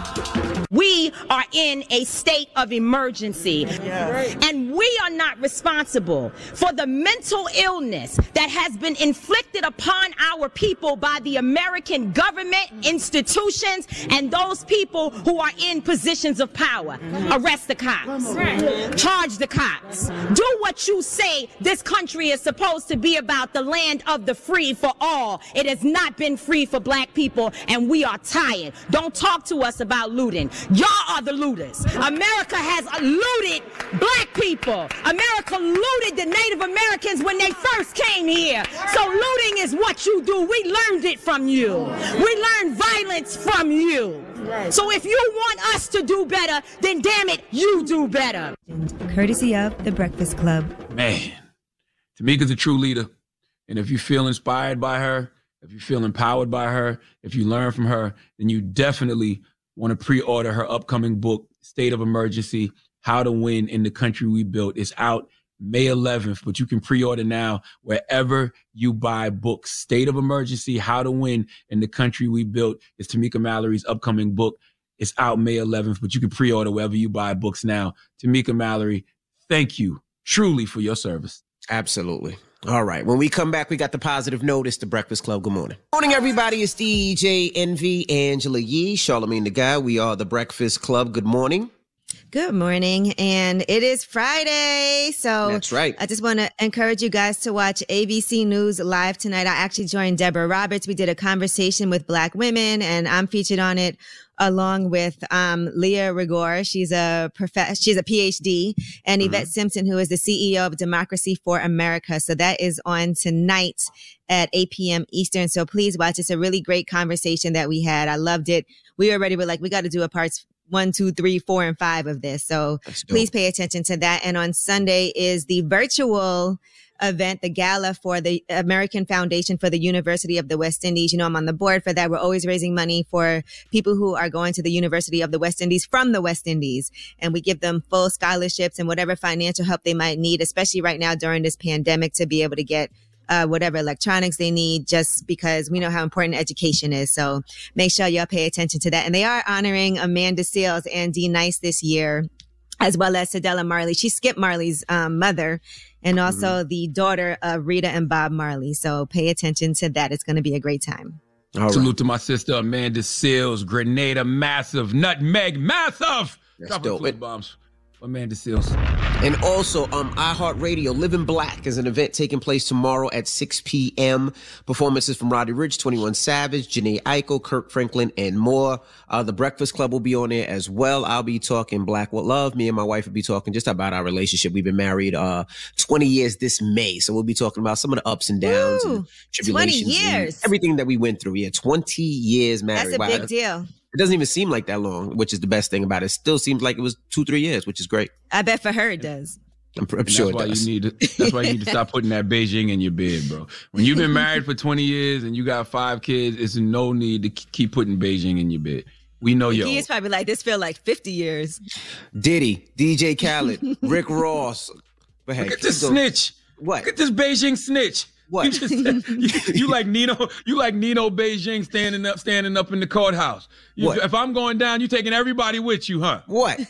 We are in a state of emergency, and we are not responsible for the mental illness that has been inflicted upon our people by the American government, institutions, and those people who are in positions of power. Arrest the cops. Charge the cops. Do what you say this country is supposed to be about, the land of the free for all. It has not been free for Black people, and we are tired. Don't talk to us about looting. Y'all are the looters. America has looted Black people. America looted the Native Americans when they first came here. So looting is what you do. We learned it from you. We learned violence from you. So if you want us to do better, then damn it, you do better. Courtesy of The Breakfast Club. Man, Tamika's a true leader. And if you feel inspired by her, if you feel empowered by her, if you learn from her, then you definitely want to pre-order her upcoming book, State of Emergency, How to Win in the Country We Built. It's out May 11th, but you can pre-order now wherever you buy books. State of Emergency, How to Win in the Country We Built is Tamika Mallory's upcoming book. It's out May 11th, but you can pre-order wherever you buy books now. Tamika Mallory, thank you truly for your service. Absolutely. All right. When we come back, we got the positive notice, the Breakfast Club. Good morning. Morning, everybody. It's DJ Envy, Angela Yee, Charlamagne the Guy. We are the Breakfast Club. Good morning. Good morning. And it is Friday. So that's right. I just want to encourage you guys to watch ABC News Live tonight. I actually joined Deborah Roberts. We did a conversation with Black women, and I'm featured on it along with Leah Rigor. She's a PhD, and Yvette Simpson, who is the CEO of Democracy for America. So that is on tonight at 8 p.m. Eastern. So please watch. It's a really great conversation that we had. I loved it. We already were like, we got to do a parts 1, 2, 3, 4, and 5 of this. So please pay attention to that. And on Sunday is the virtual event, the gala for the American Foundation for the University of the West Indies. You know, I'm on the board for that. We're always raising money for people who are going to the University of the West Indies from the West Indies. And we give them full scholarships and whatever financial help they might need, especially right now during this pandemic, to be able to get whatever electronics they need, just because we know how important education is. So make sure y'all pay attention to that. And they are honoring Amanda Seales and Dee Nice this year, as well as Cedella Marley. She's Skip Marley's mother, and also the daughter of Rita and Bob Marley. So pay attention to that. It's going to be a great time. Salute to my sister Amanda Seales, Grenada Massive, Nutmeg Massive. That's dope. Bombs. Amanda Seales. And also, iHeartRadio, Living Black is an event taking place tomorrow at 6 p.m. Performances from Roddy Ricch, 21 Savage, Jhené Aiko, Kirk Franklin, and more. The Breakfast Club will be on there as well. I'll be talking Black with Love. Me and my wife will be talking just about our relationship. We've been married 20 years this May. So we'll be talking about some of the ups and downs and tribulations. 20 years. Everything that we went through. Yeah, 20 years married. That's a big deal. It doesn't even seem like that long, which is the best thing about it. It still seems like it was 2-3 years, which is great. I bet for her it does. I'm sure it does. That's why you need to stop putting that Beijing in your bed, bro. When you've been married for 20 years and you got 5 kids, it's no need to keep putting Beijing in your bed. We know you. He's probably like, this feel like 50 years. Diddy, DJ Khaled, Rick Ross. Look at this snitch. What? Look at this Beijing snitch. What? You just said, you like Nino Beijing standing up in the courthouse. If I'm going down, you taking everybody with you, huh? What?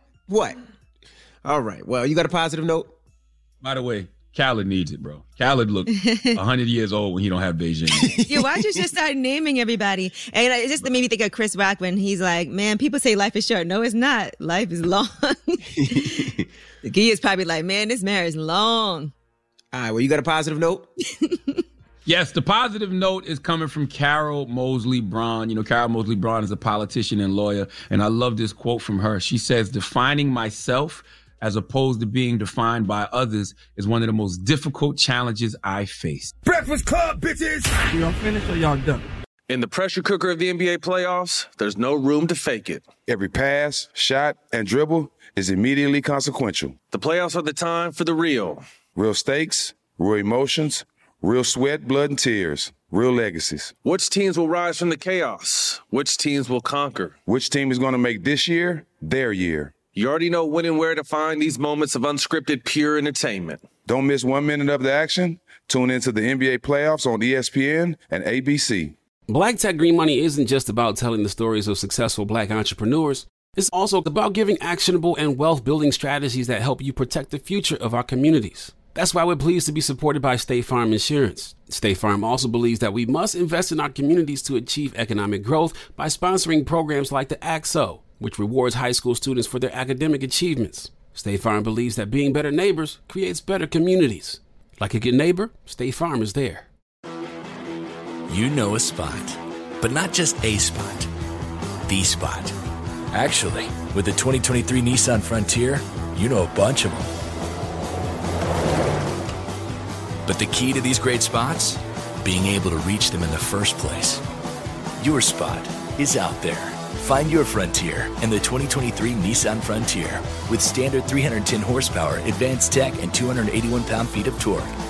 All right. Well, you got a positive note? By the way, Khaled needs it, bro. Khaled look 100 years old when he don't have Beijing. Yeah, why'd you just start naming everybody? And it just made me think of Chris Rock when he's like, man, people say life is short. No, it's not. Life is long. He is probably like, man, this marriage is long. All right, well, you got a positive note? Yes, the positive note is coming from Carol Moseley Braun. You know, Carol Moseley Braun is a politician and lawyer, and I love this quote from her. She says, defining myself as opposed to being defined by others is one of the most difficult challenges I face. Breakfast Club, bitches! Y'all finished or y'all done? In the pressure cooker of the NBA playoffs, there's no room to fake it. Every pass, shot, and dribble is immediately consequential. The playoffs are the time for the real. Real stakes, real emotions, real sweat, blood, and tears. Real legacies. Which teams will rise from the chaos? Which teams will conquer? Which team is going to make this year their year? You already know when and where to find these moments of unscripted, pure entertainment. Don't miss 1 minute of the action. Tune into the NBA playoffs on ESPN and ABC. Black Tech Green Money isn't just about telling the stories of successful Black entrepreneurs. It's also about giving actionable and wealth-building strategies that help you protect the future of our communities. That's why we're pleased to be supported by State Farm Insurance. State Farm also believes that we must invest in our communities to achieve economic growth by sponsoring programs like the ACT-SO, which rewards high school students for their academic achievements. State Farm believes that being better neighbors creates better communities. Like a good neighbor, State Farm is there. You know a spot, but not just a spot, the spot. Actually, with the 2023 Nissan Frontier, you know a bunch of them. But the key to these great spots? Being able to reach them in the first place. Your spot is out there. Find your Frontier in the 2023 Nissan Frontier with standard 310 horsepower, advanced tech, and 281 pound-feet of torque.